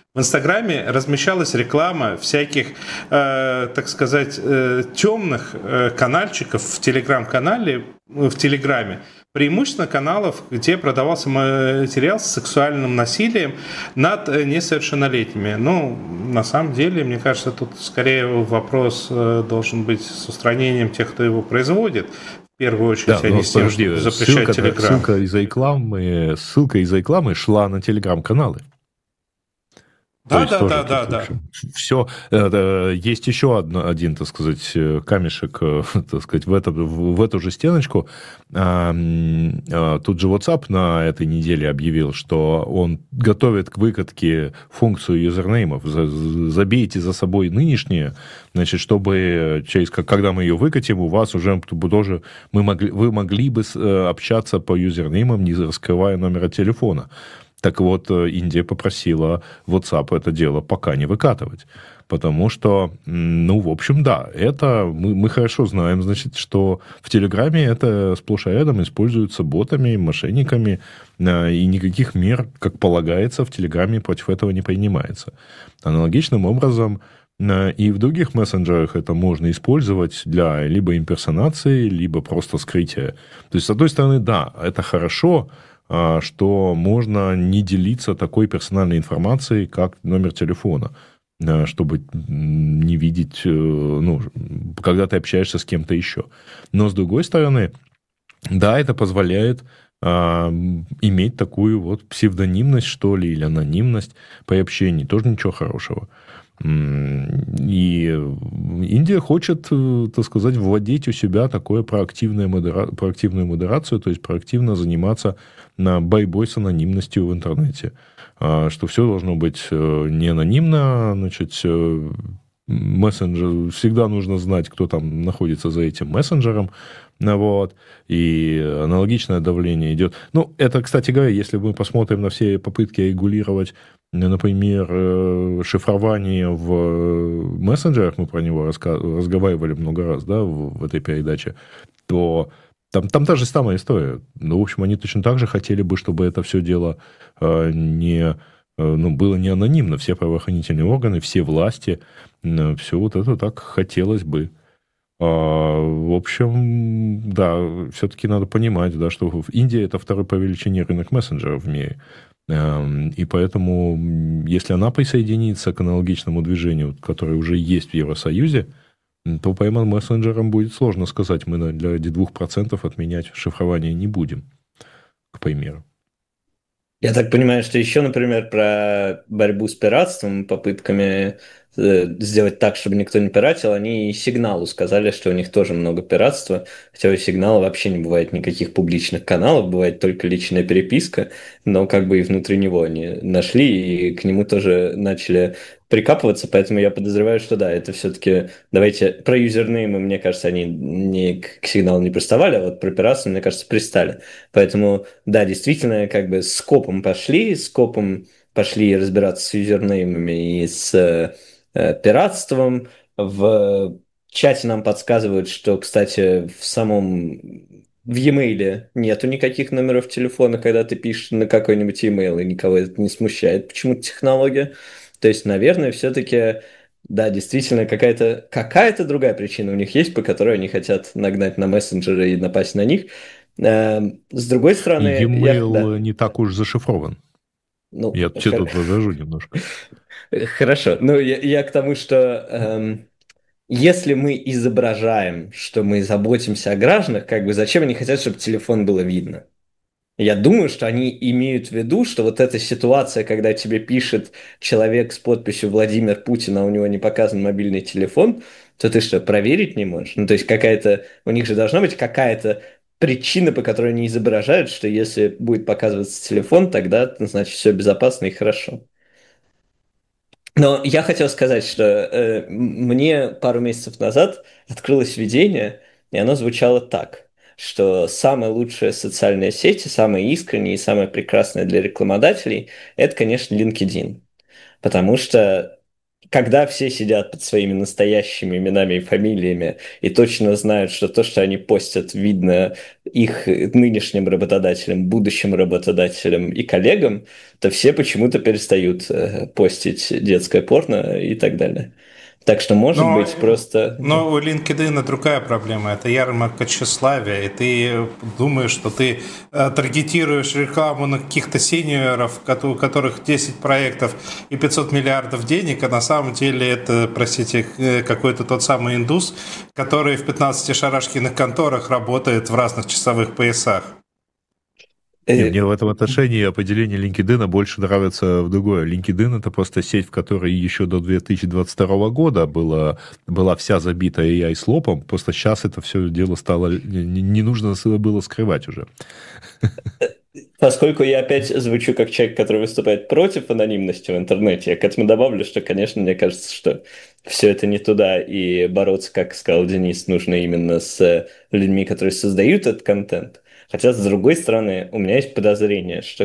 В Инстаграме размещалась реклама всяких, так сказать, темных канальчиков в Телеграм-канале, в Телеграме, преимущественно каналов, где продавался материал с сексуальным насилием над несовершеннолетними. Ну, на самом деле, мне кажется, тут скорее вопрос должен быть с устранением тех, кто его производит. В первую очередь, Да, они с тем, чтобы запрещать Телеграм. Ссылка из рекламы шла на Телеграм-каналы. Да. Все. Есть еще один, так сказать, камешек, так сказать, в эту же стеночку. Тут же WhatsApp на этой неделе объявил, что он готовит к выкатке функцию юзернеймов. Забейте за собой нынешние, значит, чтобы когда мы ее выкатим, у вас уже тоже вы могли бы общаться по юзернеймам, не раскрывая номера телефона. Так вот, Индия попросила WhatsApp это дело пока не выкатывать. Потому что, в общем, да, это мы хорошо знаем, значит, что в Телеграме это сплошь и рядом используется ботами, мошенниками, и никаких мер, как полагается, в Телеграме против этого не принимается. Аналогичным образом и в других мессенджерах это можно использовать для либо имперсонации, либо просто скрытия. То есть, с одной стороны, да, это хорошо, что можно не делиться такой персональной информацией, как номер телефона, чтобы не видеть, когда ты общаешься с кем-то еще. Но, с другой стороны, да, это позволяет иметь такую вот псевдонимность, что ли, или анонимность при общении. Тоже ничего хорошего. И Индия хочет, так сказать, вводить у себя такую проактивную модерацию, то есть проактивно заниматься борьбой с анонимностью в интернете. Что все должно быть не анонимно, значит, мессенджер, всегда нужно знать, кто там находится за этим мессенджером, вот, и аналогичное давление идет. Ну, это, кстати говоря, если мы посмотрим на все попытки регулировать, например, шифрование в мессенджерах, мы про него разговаривали много раз, да, в этой передаче, то там та же самая история. Ну, в общем, они точно так же хотели бы, чтобы это все дело было не анонимно. Все правоохранительные органы, все власти, все вот это так хотелось бы. В общем, да, все-таки надо понимать, да, что в Индии это второй по величине рынок мессенджеров в мире. И поэтому, если она присоединится к аналогичному движению, которое уже есть в Евросоюзе, то по мессенджерам будет сложно сказать, мы для 2% отменять шифрование не будем, к примеру. Я так понимаю, что еще, например, про борьбу с пиратством, попытками сделать так, чтобы никто не пиратил, они и Сигналу сказали, что у них тоже много пиратства, хотя у Сигнала вообще не бывает никаких публичных каналов, бывает только личная переписка, но как бы и внутри него они нашли, и к нему тоже начали прикапываться, поэтому я подозреваю, что да, это все-таки, давайте, про юзернеймы, мне кажется, они не к Сигналу не приставали, а вот про пиратство, мне кажется, пристали. Поэтому, да, действительно, как бы скопом пошли разбираться с юзернеймами и с пиратством. В чате нам подсказывают, что, кстати, в e-mail нету никаких номеров телефона, когда ты пишешь на какой-нибудь e-mail, и никого это не смущает почему-то технология. То есть, наверное, все-таки, да, действительно, какая-то другая причина у них есть, по которой они хотят нагнать на мессенджеры и напасть на них. С другой стороны... E-mail не так уж зашифрован. Ну, я тут возражу немножко. Хорошо. Ну, я к тому, что если мы изображаем, что мы заботимся о гражданах, как бы зачем они хотят, чтобы телефон было видно? Я думаю, что они имеют в виду, что вот эта ситуация, когда тебе пишет человек с подписью Владимир Путин, а у него не показан мобильный телефон, то ты что, проверить не можешь? Ну, то есть у них же должна быть какая-то причина, по которой они изображают, что если будет показываться телефон, тогда, значит, все безопасно и хорошо. Но я хотел сказать, что мне пару месяцев назад открылось видение, и оно звучало так, что самая лучшая социальная сеть, самая искренняя и самая прекрасная для рекламодателей – это, конечно, LinkedIn. Потому что когда все сидят под своими настоящими именами и фамилиями и точно знают, что то, что они постят, видно их нынешним работодателям, будущим работодателям и коллегам, то все почему-то перестают постить детское порно и так далее. Так что, может Но, быть, просто... но у LinkedIn другая проблема. Это ярмарка тщеславия, и ты думаешь, что ты таргетируешь рекламу на каких-то сеньоров, у которых 10 проектов и 500 миллиардов денег, а на самом деле это, простите, какой-то тот самый индус, который в 15 шарашкиных конторах работает в разных часовых поясах. Не, э, мне в этом отношении определение LinkedIn больше нравится в другое. LinkedIn — это просто сеть, в которой еще до 2022 года была вся забита AI-слопом, просто сейчас это все дело стало... Не нужно было скрывать уже. Поскольку я опять звучу как человек, который выступает против анонимности в интернете, я к этому добавлю, что, конечно, мне кажется, что все это не туда, и бороться, как сказал Денис, нужно именно с людьми, которые создают этот контент. Хотя, с другой стороны, у меня есть подозрение, что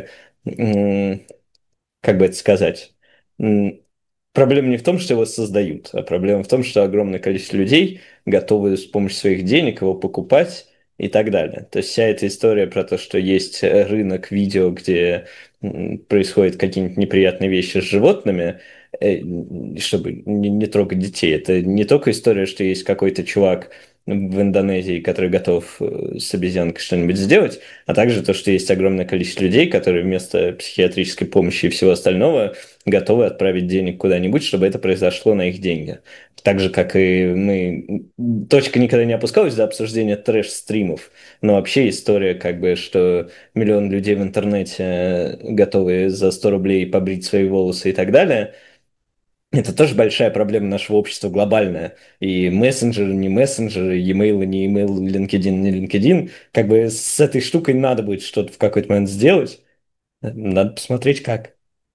как бы это сказать, проблема не в том, что его создают, а проблема в том, что огромное количество людей готовы с помощью своих денег его покупать и так далее. То есть вся эта история про то, что есть рынок видео, где происходят какие-нибудь неприятные вещи с животными, чтобы не трогать детей. Это не только история, что есть какой-то чувак в Индонезии, который готов с обезьянкой что-нибудь сделать, а также то, что есть огромное количество людей, которые вместо психиатрической помощи и всего остального готовы отправить денег куда-нибудь, чтобы это произошло на их деньги. Так же, как и мы... Точка никогда не опускалась до обсуждения трэш-стримов, но вообще история, как бы, что миллион людей в интернете готовы за 100 рублей побрить свои волосы и так далее, это тоже большая проблема нашего общества, глобальная. И мессенджеры, не мессенджеры, e-mail, не e-mail, LinkedIn, не LinkedIn. Как бы с этой штукой надо будет что-то в какой-то момент сделать. Надо посмотреть, как.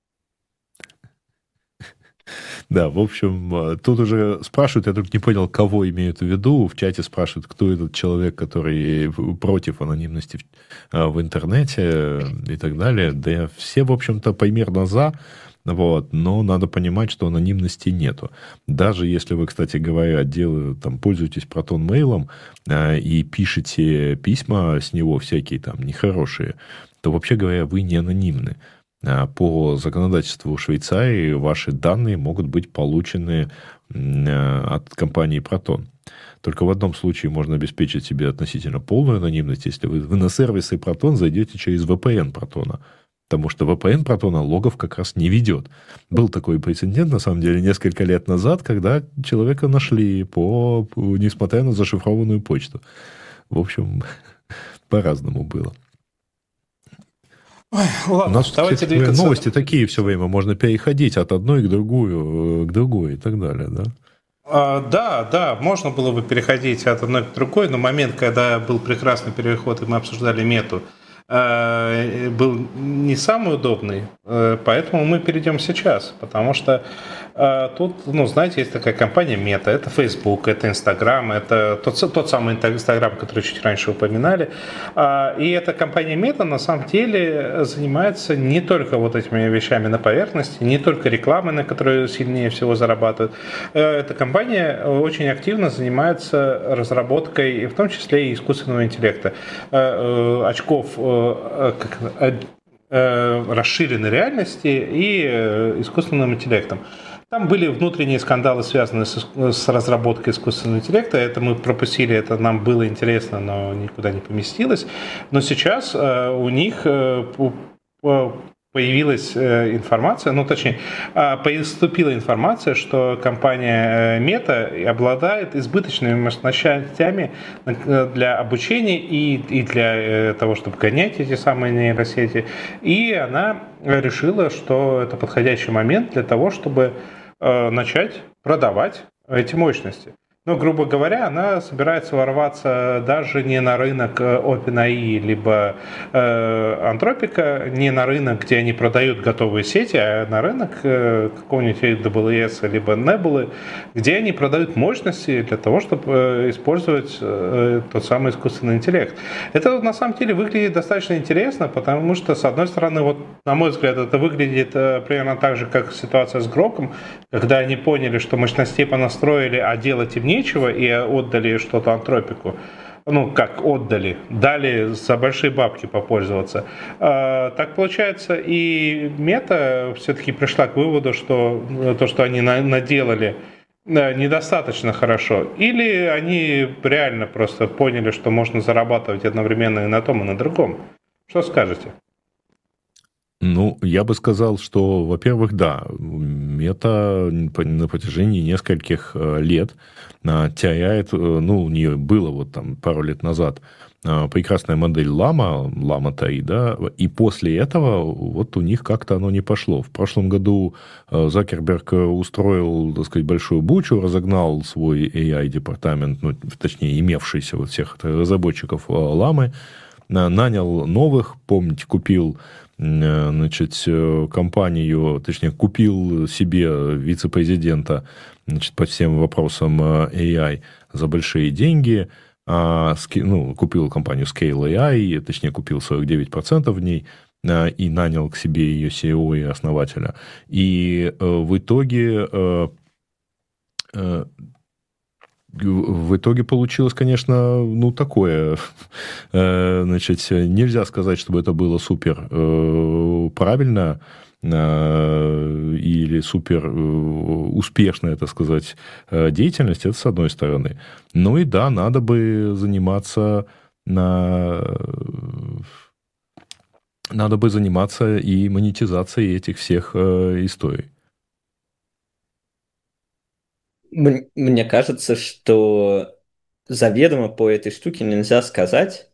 Да, в общем, тут уже спрашивают, я только не понял, кого имеют в виду. В чате спрашивают, кто этот человек, который против анонимности в интернете и так далее. Да все, в общем-то, примерно за. Вот, но надо понимать, что анонимности нету. Даже если вы, кстати говоря, пользуетесь Proton Mail и пишете письма с него всякие там нехорошие, то, вообще говоря, вы не анонимны. По законодательству Швейцарии ваши данные могут быть получены от компании Proton. Только в одном случае можно обеспечить себе относительно полную анонимность, если вы на сервисы Proton зайдете через VPN Proton. Потому что VPN Proton логов как раз не ведет. Был такой прецедент, на самом деле, несколько лет назад, когда человека нашли, несмотря на зашифрованную почту. В общем, по-разному было. Ой, ладно, У нас, давайте кстати, двигаться. новости такие все время. Можно переходить от одной к другой и так далее, да? Да, можно было бы переходить от одной к другой, но момент, когда был прекрасный переход, и мы обсуждали мету, был не самый удобный, поэтому мы перейдем сейчас, потому что тут, знаете, есть такая компания Мета, это Facebook, это Instagram, это тот самый Instagram, который чуть раньше упоминали, и эта компания Мета на самом деле занимается не только вот этими вещами на поверхности, не только рекламой, на которую сильнее всего зарабатывают. Эта компания очень активно занимается разработкой, в том числе и искусственного интеллекта, очков расширенной реальности и искусственным интеллектом. Там были внутренние скандалы, связанные с разработкой искусственного интеллекта. Это мы пропустили, это нам было интересно, но никуда не поместилось. Но сейчас у них появилась информация, поступила информация, что компания Meta обладает избыточными мощностями для обучения и для того, чтобы гонять эти самые нейросети. И она решила, что это подходящий момент для того, чтобы начать продавать эти мощности. Но, грубо говоря, она собирается ворваться даже не на рынок OpenAI, либо Антропика, не на рынок, где они продают готовые сети, а на рынок какого-нибудь AWS, либо Nebula, где они продают мощности для того, чтобы использовать тот самый искусственный интеллект. Это, на самом деле, выглядит достаточно интересно, потому что, с одной стороны, вот, на мой взгляд, это выглядит примерно так же, как ситуация с Гроком, когда они поняли, что мощностей понастроили, а делать им нечего, и отдали что-то Антропику. Ну, как отдали, дали за большие бабки попользоваться. Так получается, и Мета все-таки пришла к выводу, что то, что они наделали, недостаточно хорошо. Или они реально просто поняли, что можно зарабатывать одновременно и на том, и на другом. Что скажете? Ну, я бы сказал, что, во-первых, да, Мета на протяжении нескольких лет теряет, ну, у нее было вот там пару лет назад прекрасная модель Llama 3, да, и после этого вот у них как-то оно не пошло. В прошлом году Закерберг устроил, так сказать, большую бучу, разогнал свой AI-департамент, ну, точнее, имевшийся вот всех разработчиков Ламы, нанял новых, помните, купил, значит, компанию, точнее, купил себе вице-президента, значит, по всем вопросам AI за большие деньги, купил компанию Scale AI, точнее, купил 49% в ней, и нанял к себе ее CEO и основателя. И в итоге получилось, конечно, ну, такое. Значит, нельзя сказать, чтобы это было супер правильно или супер успешная, так сказать, деятельность, это с одной стороны. Ну и да, надо бы заниматься и монетизацией этих всех историй. Мне кажется, что заведомо по этой штуке нельзя сказать,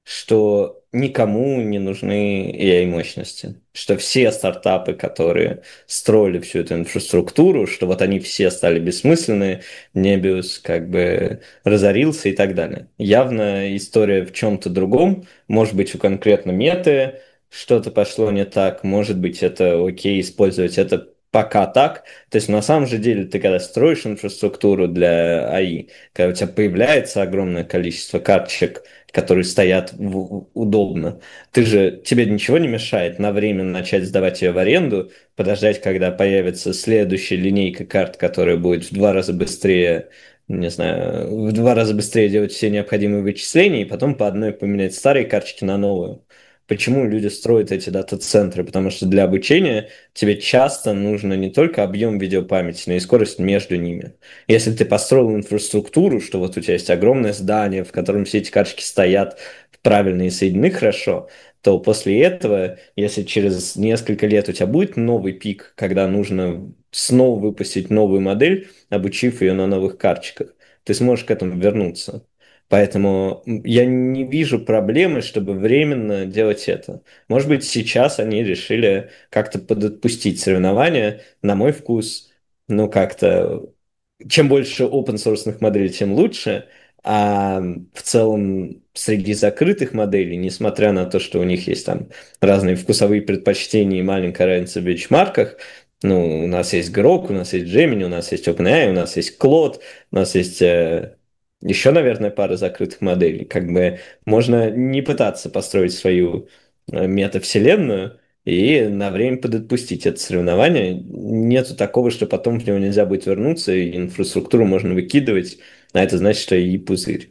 что никому не нужны AI-мощности. Что все стартапы, которые строили всю эту инфраструктуру, что вот они все стали бессмысленны, Nebius как бы разорился и так далее. Явно история в чем-то другом. Может быть, у конкретно Меты что-то пошло не так. Может быть, это окей использовать это пока так. То есть на самом же деле ты когда строишь инфраструктуру для AI, когда у тебя появляется огромное количество карточек, которые стоят удобно, тебе ничего не мешает на время начать сдавать ее в аренду, подождать, когда появится следующая линейка карт, которая будет в 2 раза быстрее, не знаю, в 2 раза быстрее делать все необходимые вычисления, и потом по одной поменять старые карточки на новую. Почему люди строят эти дата-центры? Потому что для обучения тебе часто нужно не только объем видеопамяти, но и скорость между ними. Если ты построил инфраструктуру, что вот у тебя есть огромное здание, в котором все эти карточки стоят правильно и соединены хорошо, то после этого, если через несколько лет у тебя будет новый пик, когда нужно снова выпустить новую модель, обучив ее на новых карточках, ты сможешь к этому вернуться. Поэтому я не вижу проблемы, чтобы временно делать это. Может быть, сейчас они решили как-то подотпустить соревнования. На мой вкус, ну как-то, чем больше open-source моделей, тем лучше. А в целом среди закрытых моделей, несмотря на то, что у них есть там разные вкусовые предпочтения и маленькая разница в бенчмарках, ну, у нас есть Grok, у нас есть Gemini, у нас есть OpenAI, у нас есть Claude, у нас есть еще, наверное, пара закрытых моделей. Как бы можно не пытаться построить свою метавселенную и на время подотпустить это соревнование. Нету такого, что потом в него нельзя будет вернуться, и инфраструктуру можно выкидывать, а это значит, что и пузырь.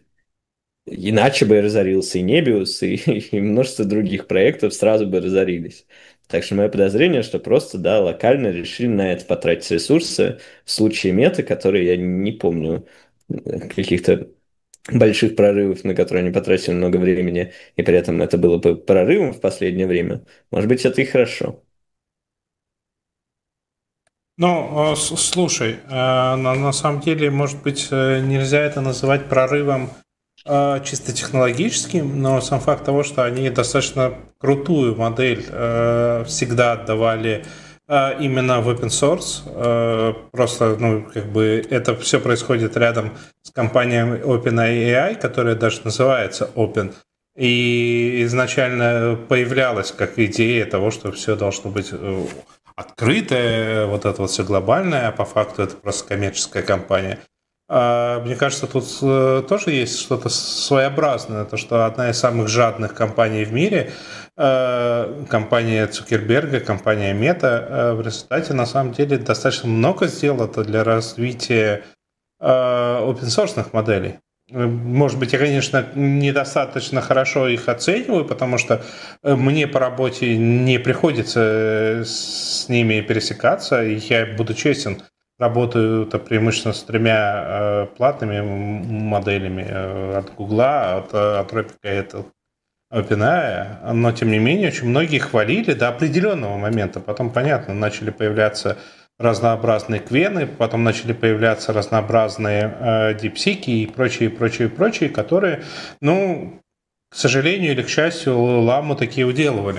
Иначе бы разорился и Небиус, и множество других проектов сразу бы разорились. Так что мое подозрение, что просто, да, локально решили на это потратить ресурсы в случае меты, которые я не помню каких-то больших прорывов, на которые они потратили много времени, и при этом это было бы прорывом в последнее время. Может быть, это и хорошо. Ну, слушай, на самом деле, может быть, нельзя это называть прорывом чисто технологическим, но сам факт того, что они достаточно крутую модель всегда отдавали именно в open source. Просто, как бы это все происходит рядом с компанией OpenAI, которая даже называется Open. И изначально появлялась как идея того, что все должно быть открытое, вот это вот все глобальное, а по факту это просто коммерческая компания. Мне кажется, тут тоже есть что-то своеобразное, то, что одна из самых жадных компаний в мире, компания Цукерберга, компания Мета, в результате на самом деле достаточно много сделала для развития open-source моделей. Может быть, я, конечно, недостаточно хорошо их оцениваю, потому что мне по работе не приходится с ними пересекаться, и я буду честен, работаю-то преимущественно с 3 платными моделями от Гугла, от Anthropic и от OpenAI, но тем не менее очень многие хвалили до определенного момента. Потом, понятно, начали появляться разнообразные квены, потом начали появляться разнообразные дипсики и прочие, которые, к сожалению или к счастью, ламу такие уделывали.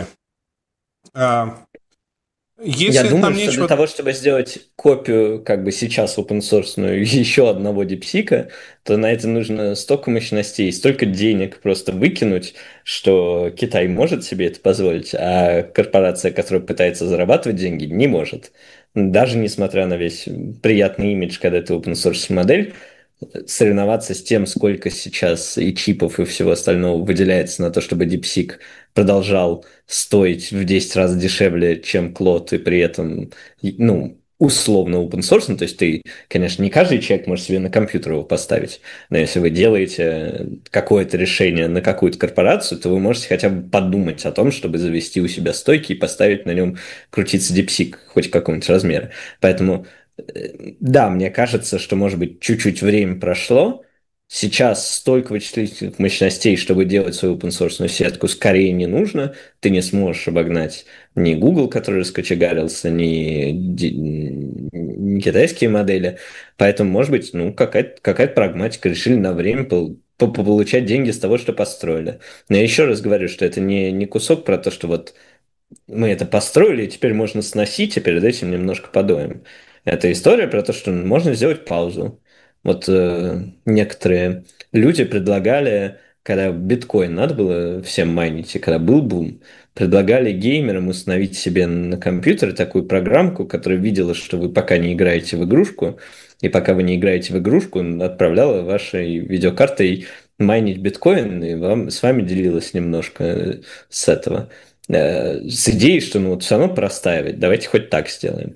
Я думаю, что для того, чтобы сделать копию как бы сейчас open source еще одного дипсика, то на это нужно столько мощностей, столько денег просто выкинуть, что Китай может себе это позволить, а корпорация, которая пытается зарабатывать деньги, не может. Даже несмотря на весь приятный имидж, когда это open source модель, соревноваться с тем, сколько сейчас и чипов, и всего остального выделяется на то, чтобы DeepSeek продолжал стоить в 10 раз дешевле, чем Claude, и при этом, условно open source, то есть ты, конечно, не каждый человек может себе на компьютер его поставить, но если вы делаете какое-то решение на какую-то корпорацию, то вы можете хотя бы подумать о том, чтобы завести у себя стойки и поставить на нем крутиться DeepSeek хоть какого-нибудь размера. Поэтому да, мне кажется, что, может быть, чуть-чуть время прошло. Сейчас столько вычислительных мощностей, чтобы делать свою open-source сетку, скорее не нужно. Ты не сможешь обогнать ни Google, который раскочегарился, ни китайские модели. Поэтому, может быть, какая-то прагматика. Решили на время получать деньги с того, что построили. Но я еще раз говорю, что это не кусок про то, что вот мы это построили, и теперь можно сносить, и перед этим немножко подоем. Это история про то, что можно сделать паузу. Вот некоторые люди предлагали, когда биткоин надо было всем майнить, и когда был бум, предлагали геймерам установить себе на компьютере такую программку, которая видела, что вы пока не играете в игрушку, и пока вы не играете в игрушку, отправляла вашей видеокартой майнить биткоин, и с вами делилась немножко с этого. С идеей, что все равно простаивать, давайте хоть так сделаем.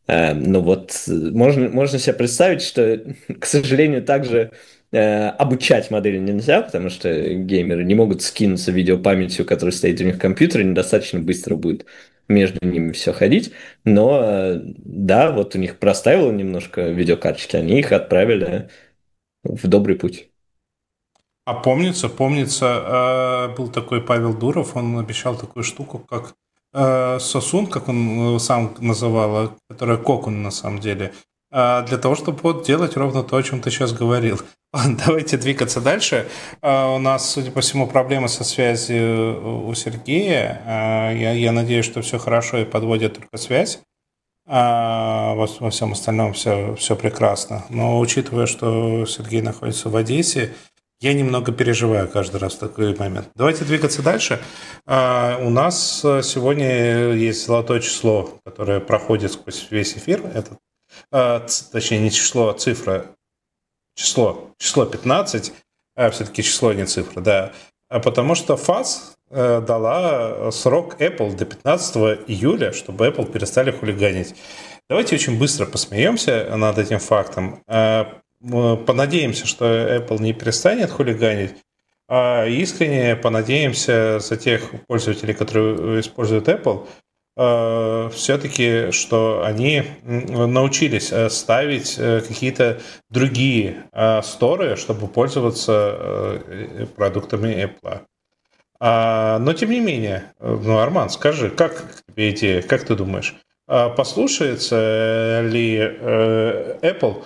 Можно себе представить, что, к сожалению, также обучать модели нельзя, потому что геймеры не могут скинуться видеопамятью, которая стоит у них в компьютере, недостаточно быстро будет между ними все ходить. Но да, вот у них простаивало немножко видеокарточки, они их отправили в добрый путь. А помнится, был такой Павел Дуров, он обещал такую штуку, как сосун, как он сам называл, которая кокон на самом деле, для того, чтобы вот делать ровно то, о чем ты сейчас говорил. Давайте двигаться дальше. У нас, судя по всему, проблемы со связью у Сергея. Я надеюсь, что все хорошо и подводит только связь. Во всем остальном все прекрасно. Но учитывая, что Сергей находится в Одессе, я немного переживаю каждый раз в такой момент. Давайте двигаться дальше. У нас сегодня есть золотое число, которое проходит сквозь весь эфир. Это, точнее, не число, а цифра. Число 15. Все-таки число, а не цифра, да. Потому что ФАС дала срок Apple до 15 июля, чтобы Apple перестали хулиганить. Давайте очень быстро посмеемся над этим фактом. Понадеемся, что Apple не перестанет хулиганить, а искренне понадеемся за тех пользователей, которые используют Apple, все-таки, что они научились ставить какие-то другие сторы, чтобы пользоваться продуктами Apple. Но тем не менее, Арман, скажи, как тебе идея, как ты думаешь, послушается ли Apple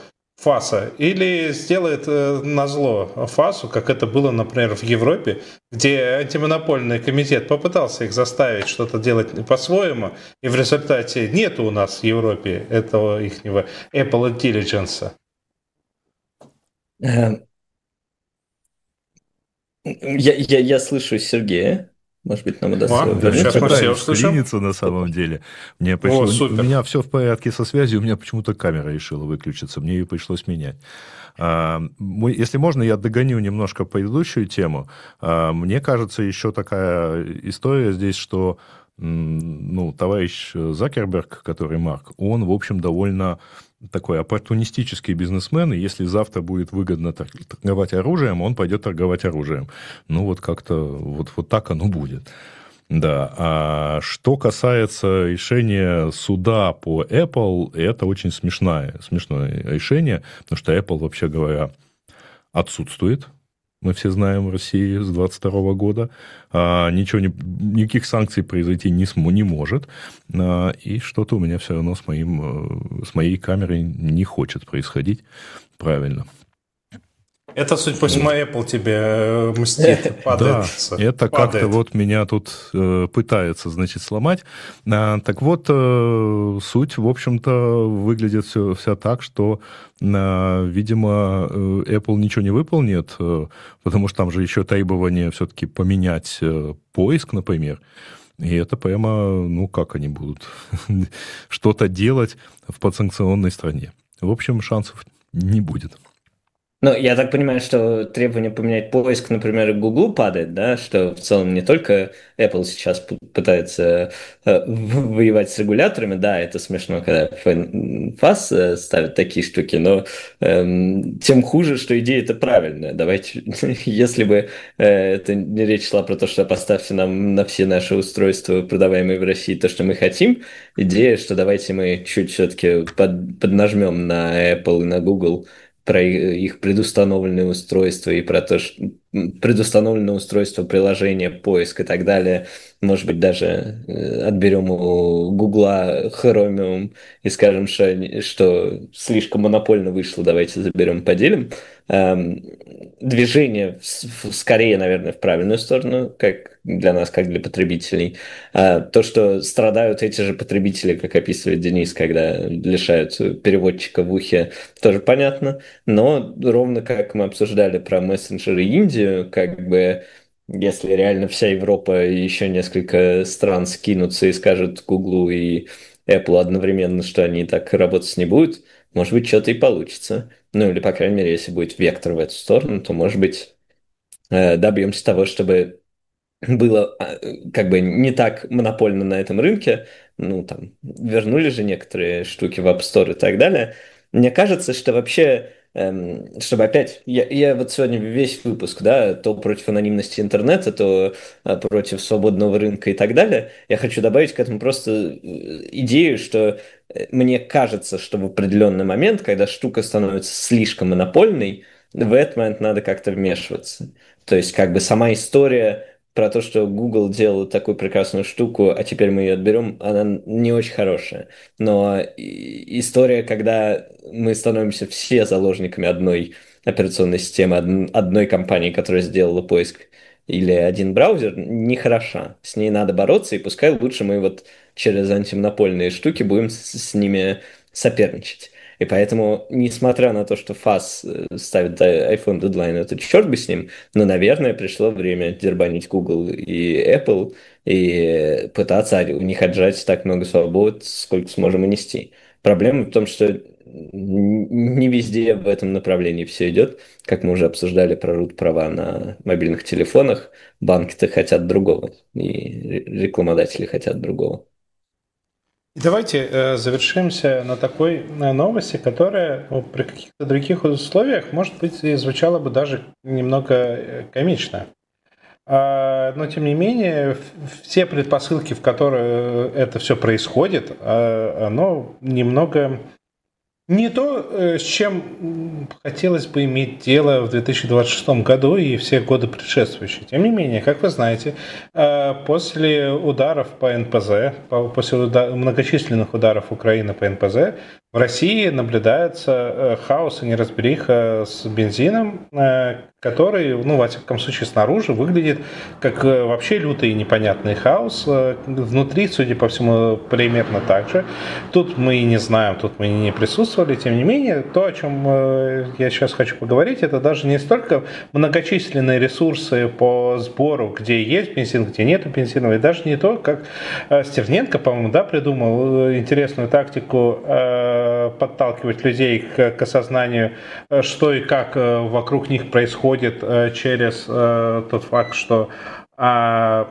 ФАСа или сделает назло ФАСу, как это было, например, в Европе, где антимонопольный комитет попытался их заставить что-то делать по-своему, и в результате нету у нас в Европе этого ихнего Apple Intelligence. Я слышу Сергея. Может быть, нам удастся сейчас мы все услышим. На самом деле. Мне пришлось, у меня все в порядке со связью, у меня почему-то камера решила выключиться, мне ее пришлось менять. Если можно, я догоню немножко предыдущую тему. Мне кажется, еще такая история здесь, что товарищ Закерберг, который Марк, он, в общем, довольно такой оппортунистический бизнесмен, и если завтра будет выгодно торговать оружием, он пойдет торговать оружием. Вот как-то вот так оно будет. Да. А что касается решения суда по Apple, это очень смешное решение, потому что Apple, вообще говоря, отсутствует. Мы все знаем в России с 2022 года. Никаких санкций произойти не может. И что-то у меня все равно с моей камерой не хочет происходить правильно. Это, судя по всему, Apple тебе мстит, падает. Да, это как-то меня тут пытается, сломать. Так вот, суть, в общем-то, выглядит вся так, что, видимо, Apple ничего не выполнит, потому что там же еще требование все-таки поменять поиск, например. И это прямо, как они будут что-то делать в подсанкционной стране. В общем, шансов не будет. Я так понимаю, что требование поменять поиск, например, Google падает, да, что в целом не только Apple сейчас пытается воевать с регуляторами, да, это смешно, когда ФАС ставит такие штуки, но тем хуже, что идея-то правильная. Давайте, если бы это не речь шла про то, что поставьте нам на все наши устройства, продаваемые в России, то, что мы хотим, идея, что давайте мы чуть все-таки поднажмем на Apple и на Google, про их предустановленные устройства и про то, что предустановленное устройство, приложение, поиск и так далее. Может быть, даже отберем у Гугла Chromium и скажем, что слишком монопольно вышло, давайте заберем, поделим. Движение скорее, наверное, в правильную сторону, как для нас, как для потребителей. То, что страдают эти же потребители, как описывает Денис, когда лишают переводчика в ухе, тоже понятно. Но ровно как мы обсуждали про мессенджеры Индию, как бы если реально вся Европа и еще несколько стран скинутся и скажут Гуглу и Apple одновременно, что они так работать не будут, может быть, что-то и получится. Или, по крайней мере, если будет вектор в эту сторону, то, может быть, добьемся того, чтобы было как бы не так монопольно на этом рынке. Вернули же некоторые штуки в App Store и так далее. Мне кажется, что вообще, чтобы опять, я вот сегодня весь выпуск, да, то против анонимности интернета, то против свободного рынка и так далее, я хочу добавить к этому просто идею, что мне кажется, что в определенный момент, когда штука становится слишком монопольной, в этот момент надо как-то вмешиваться. То есть как бы сама история про то, что Google делал такую прекрасную штуку, а теперь мы ее отберем, она не очень хорошая. Но история, когда мы становимся все заложниками одной операционной системы, одной компании, которая сделала поиск, или один браузер, нехороша. С ней надо бороться, и пускай лучше мы вот через антимонопольные штуки будем с ними соперничать. И поэтому, несмотря на то, что ФАС ставит iPhone дедлайн, это черт бы с ним, но, наверное, пришло время дербанить Google и Apple и пытаться у них отжать так много свобод, сколько сможем унести. Проблема в том, что не везде в этом направлении все идет. Как мы уже обсуждали про root-права на мобильных телефонах, банки-то хотят другого, и рекламодатели хотят другого. Давайте завершимся на такой новости, которая при каких-то других условиях, может быть, и звучала бы даже немного комично. Но, тем не менее, все предпосылки, в которые это все происходит, оно немного не то, с чем хотелось бы иметь дело в 2026 году и все годы предшествующие. Тем не менее, как вы знаете, после ударов по НПЗ, после многочисленных ударов Украины по НПЗ, В России наблюдается хаос и неразбериха с бензином, который, ну, во всяком случае, снаружи выглядит как вообще лютый и непонятный хаос. Внутри, судя по всему, примерно так же. Тут мы и не знаем, тут мы и не присутствовали. Тем не менее, то, о чем я сейчас хочу поговорить, это даже не столько многочисленные ресурсы по сбору, где есть бензин, где нету бензина, и даже не то, как Стерненко, по-моему, да, придумал интересную тактику подталкивать людей к осознанию, что и как вокруг них происходит через тот факт, что, как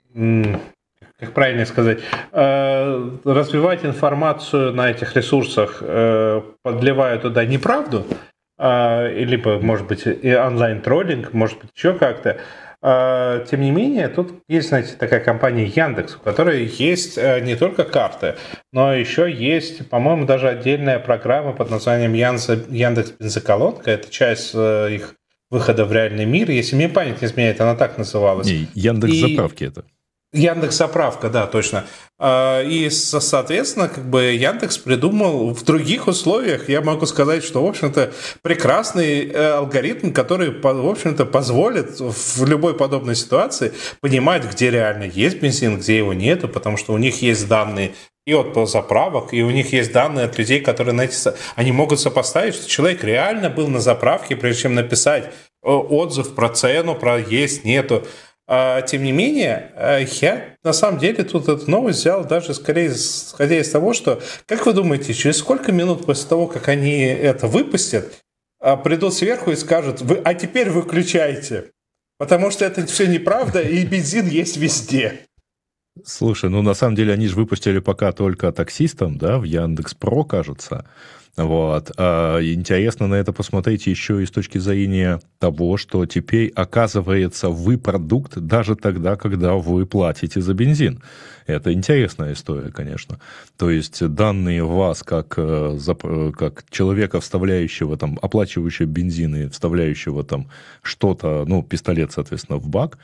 правильно сказать, развивать информацию на этих ресурсах, подливая туда неправду, либо, может быть, и онлайн-троллинг, может быть, еще как-то. Тем не менее, тут есть, знаете, такая компания Яндекс, у которой есть не только карты, но еще есть, по-моему, даже отдельная программа под названием Яндекс Бензоколонка. Это часть их выхода в реальный мир. Если мне память не изменяет, она так называлась. Не, Яндекс.Заправки это. Яндекс.Заправка, да, точно. И, соответственно, как бы Яндекс придумал в других условиях, я могу сказать, что, в общем-то, прекрасный алгоритм, который, в общем-то, позволит в любой подобной ситуации понимать, где реально есть бензин, где его нету, потому что у них есть данные и от заправок, и у них есть данные от людей, которые на эти... Они могут сопоставить, что человек реально был на заправке, прежде чем написать отзыв про цену, про есть, нету. Тем не менее, я на самом деле тут эту новость взял даже скорее исходя из того, что, как вы думаете, через сколько минут после того, как они это выпустят, придут сверху и скажут: а теперь выключайте, потому что это все неправда, и бензин есть везде. Слушай, ну на самом деле они же выпустили пока только таксистам, да, в Яндекс.Про, кажется. Вот. Интересно на это посмотреть еще и с точки зрения того, что теперь, оказывается, вы продукт даже тогда, когда вы платите за бензин. Это интересная история, конечно. То есть данные вас, как человека, вставляющего там, оплачивающего бензин и вставляющего там что-то, ну, пистолет, соответственно, в бак,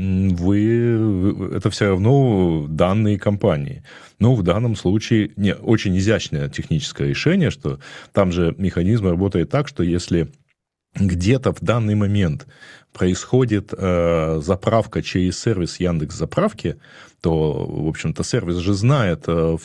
это все равно данные компании. Но в данном случае очень изящное техническое решение, что там же механизм работает так, что если где-то в данный момент происходит заправка через сервис Яндекс.Заправки, то, в общем-то, сервис же знает,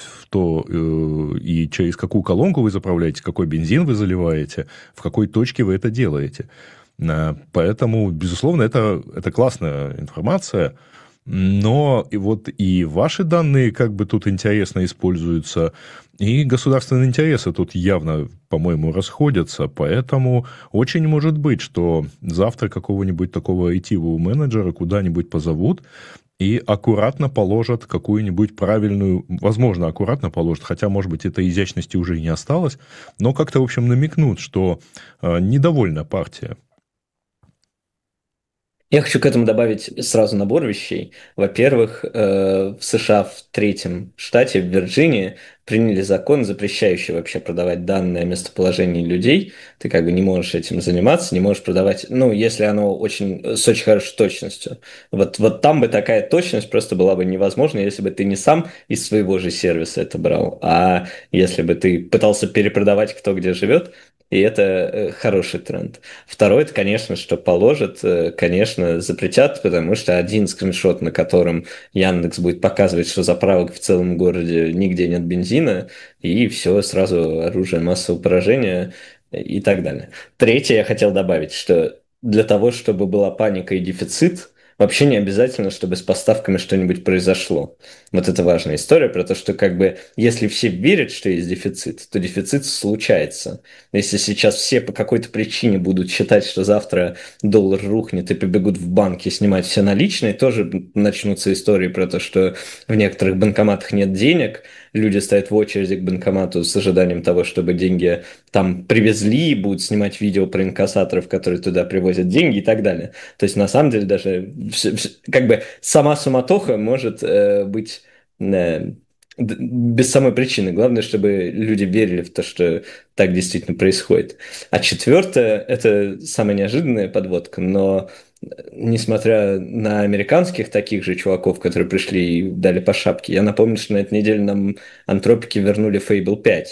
и через какую колонку вы заправляете, какой бензин вы заливаете, в какой точке вы это делаете. Поэтому, безусловно, это классная информация, но и ваши данные как бы тут интересно используются, и государственные интересы тут явно, по-моему, расходятся, поэтому очень может быть, что завтра какого-нибудь такого IT-вого менеджера куда-нибудь позовут и аккуратно положат какую-нибудь правильную, возможно, аккуратно положат, хотя, может быть, этой изящности уже и не осталось, но как-то, в общем, намекнут, что недовольна партия. Я хочу к этому добавить сразу набор вещей. Во-первых, в США, в третьем штате, в Вирджинии, приняли закон, запрещающий вообще продавать данные о местоположении людей. Ты как бы не можешь этим заниматься, не можешь продавать, ну, если оно с очень хорошей точностью. Вот там бы такая точность просто была бы невозможна, если бы ты не сам из своего же сервиса это брал, а если бы ты пытался перепродавать кто где живет. И это хороший тренд. Второй, это, конечно, что положат, конечно, запретят, потому что один скриншот, на котором Яндекс будет показывать, что заправок в целом городе нигде нет бензина, и все, сразу оружие массового поражения и так далее. Третье, я хотел добавить, что для того, чтобы была паника и дефицит, вообще не обязательно, чтобы с поставками что-нибудь произошло. Вот это важная история про то, что как бы если все верят, что есть дефицит, то дефицит случается. Если сейчас все по какой-то причине будут считать, что завтра доллар рухнет и побегут в банки снимать все наличные, тоже начнутся истории про то, что в некоторых банкоматах нет денег, люди стоят в очереди к банкомату с ожиданием того, чтобы деньги там привезли, будут снимать видео про инкассаторов, которые туда привозят деньги и так далее. То есть, на самом деле, даже как бы сама суматоха может быть без самой причины. Главное, чтобы люди верили в то, что так действительно происходит. А четвертое, это самая неожиданная подводка, но несмотря на американских таких же чуваков, которые пришли и дали по шапке, я напомню, что на этой неделе нам антропики вернули Fable 5.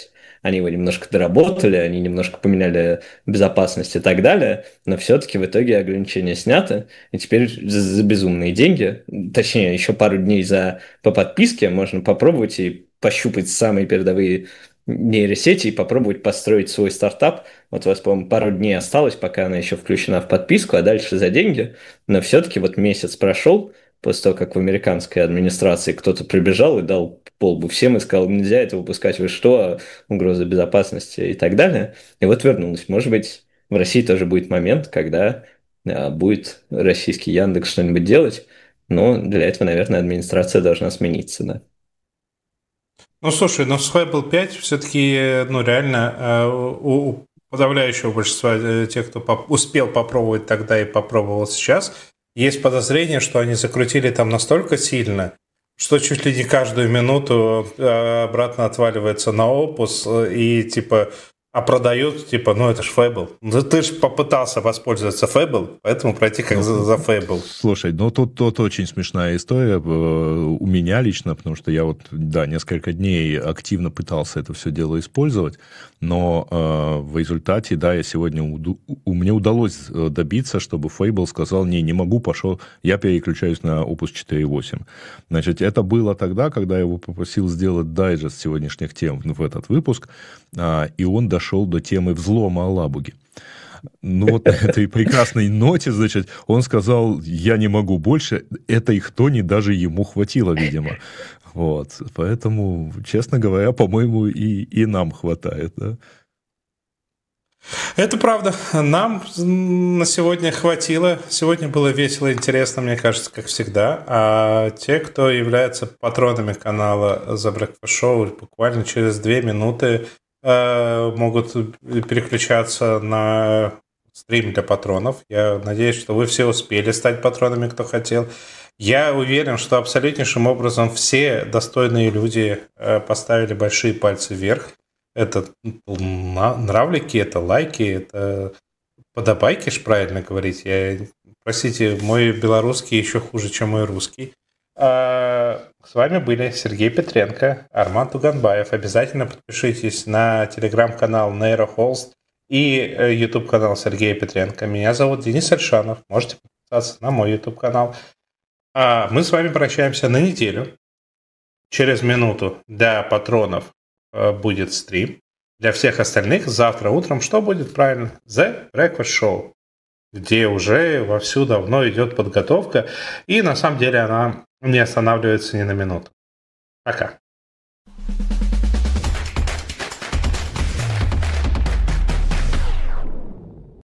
они его немножко доработали, они немножко поменяли безопасность и так далее, но все-таки в итоге ограничения сняты, и теперь за безумные деньги, точнее, еще пару дней по подписке можно попробовать и пощупать самые передовые нейросети и попробовать построить свой стартап. Вот у вас, по-моему, пару дней осталось, пока она еще включена в подписку, а дальше за деньги. Но все-таки вот месяц прошел, после того, как в американской администрации кто-то прибежал и дал по лбу всем и сказал, нельзя это выпускать, вы что, угроза безопасности и так далее. И вот вернулась. Может быть, в России тоже будет момент, когда будет российский Яндекс что-нибудь делать, но для этого, наверное, администрация должна смениться, да. Ну, слушай, но с Fable 5 все-таки, ну, реально, у подавляющего большинства тех, кто успел попробовать тогда и попробовал сейчас, есть подозрение, что они закрутили там настолько сильно, что чуть ли не каждую минуту обратно отваливается на опус и типа... А продают, типа, ну это ж Fable. Ну ты же попытался воспользоваться Fable, поэтому пройти как за Fable. Слушай, ну тут очень смешная история у меня лично, потому что я вот, да, несколько дней активно пытался это все дело использовать, но в результате, да, я сегодня, мне удалось добиться, чтобы Fable сказал, не могу, пошел, я переключаюсь на Opus 4.8. Значит, это было тогда, когда я его попросил сделать дайджест сегодняшних тем в этот выпуск, и он дошел до темы взлома Алабуги. Ну, вот на этой прекрасной ноте, значит, он сказал, я не могу больше, этой хтони даже ему хватило, видимо. Вот, поэтому, честно говоря, по-моему, и нам хватает, да. Это правда. Нам на сегодня хватило. Сегодня было весело, интересно, мне кажется, как всегда. А те, кто является патронами канала The Breakfast Show, буквально через 2 минуты могут переключаться на стрим для патронов. Я надеюсь, что вы все успели стать патронами, кто хотел. Я уверен, что абсолютнейшим образом все достойные люди поставили большие пальцы вверх. Это нравлики, это лайки, это подобайки, ж правильно говорить. Простите, мой белорусский еще хуже, чем мой русский. С вами были Сергей Петренко, Арман Туганбаев. Обязательно подпишитесь на телеграм-канал NeuroHost и YouTube-канал Сергея Петренко. Меня зовут Денис Альшанов. Можете подписаться на мой YouTube-канал. А мы с вами прощаемся на неделю. Через минуту для патронов будет стрим. Для всех остальных завтра утром что будет правильно? The Breakfast Show, где уже вовсю давно идет подготовка. И на самом деле она не останавливается ни на минуту. Пока.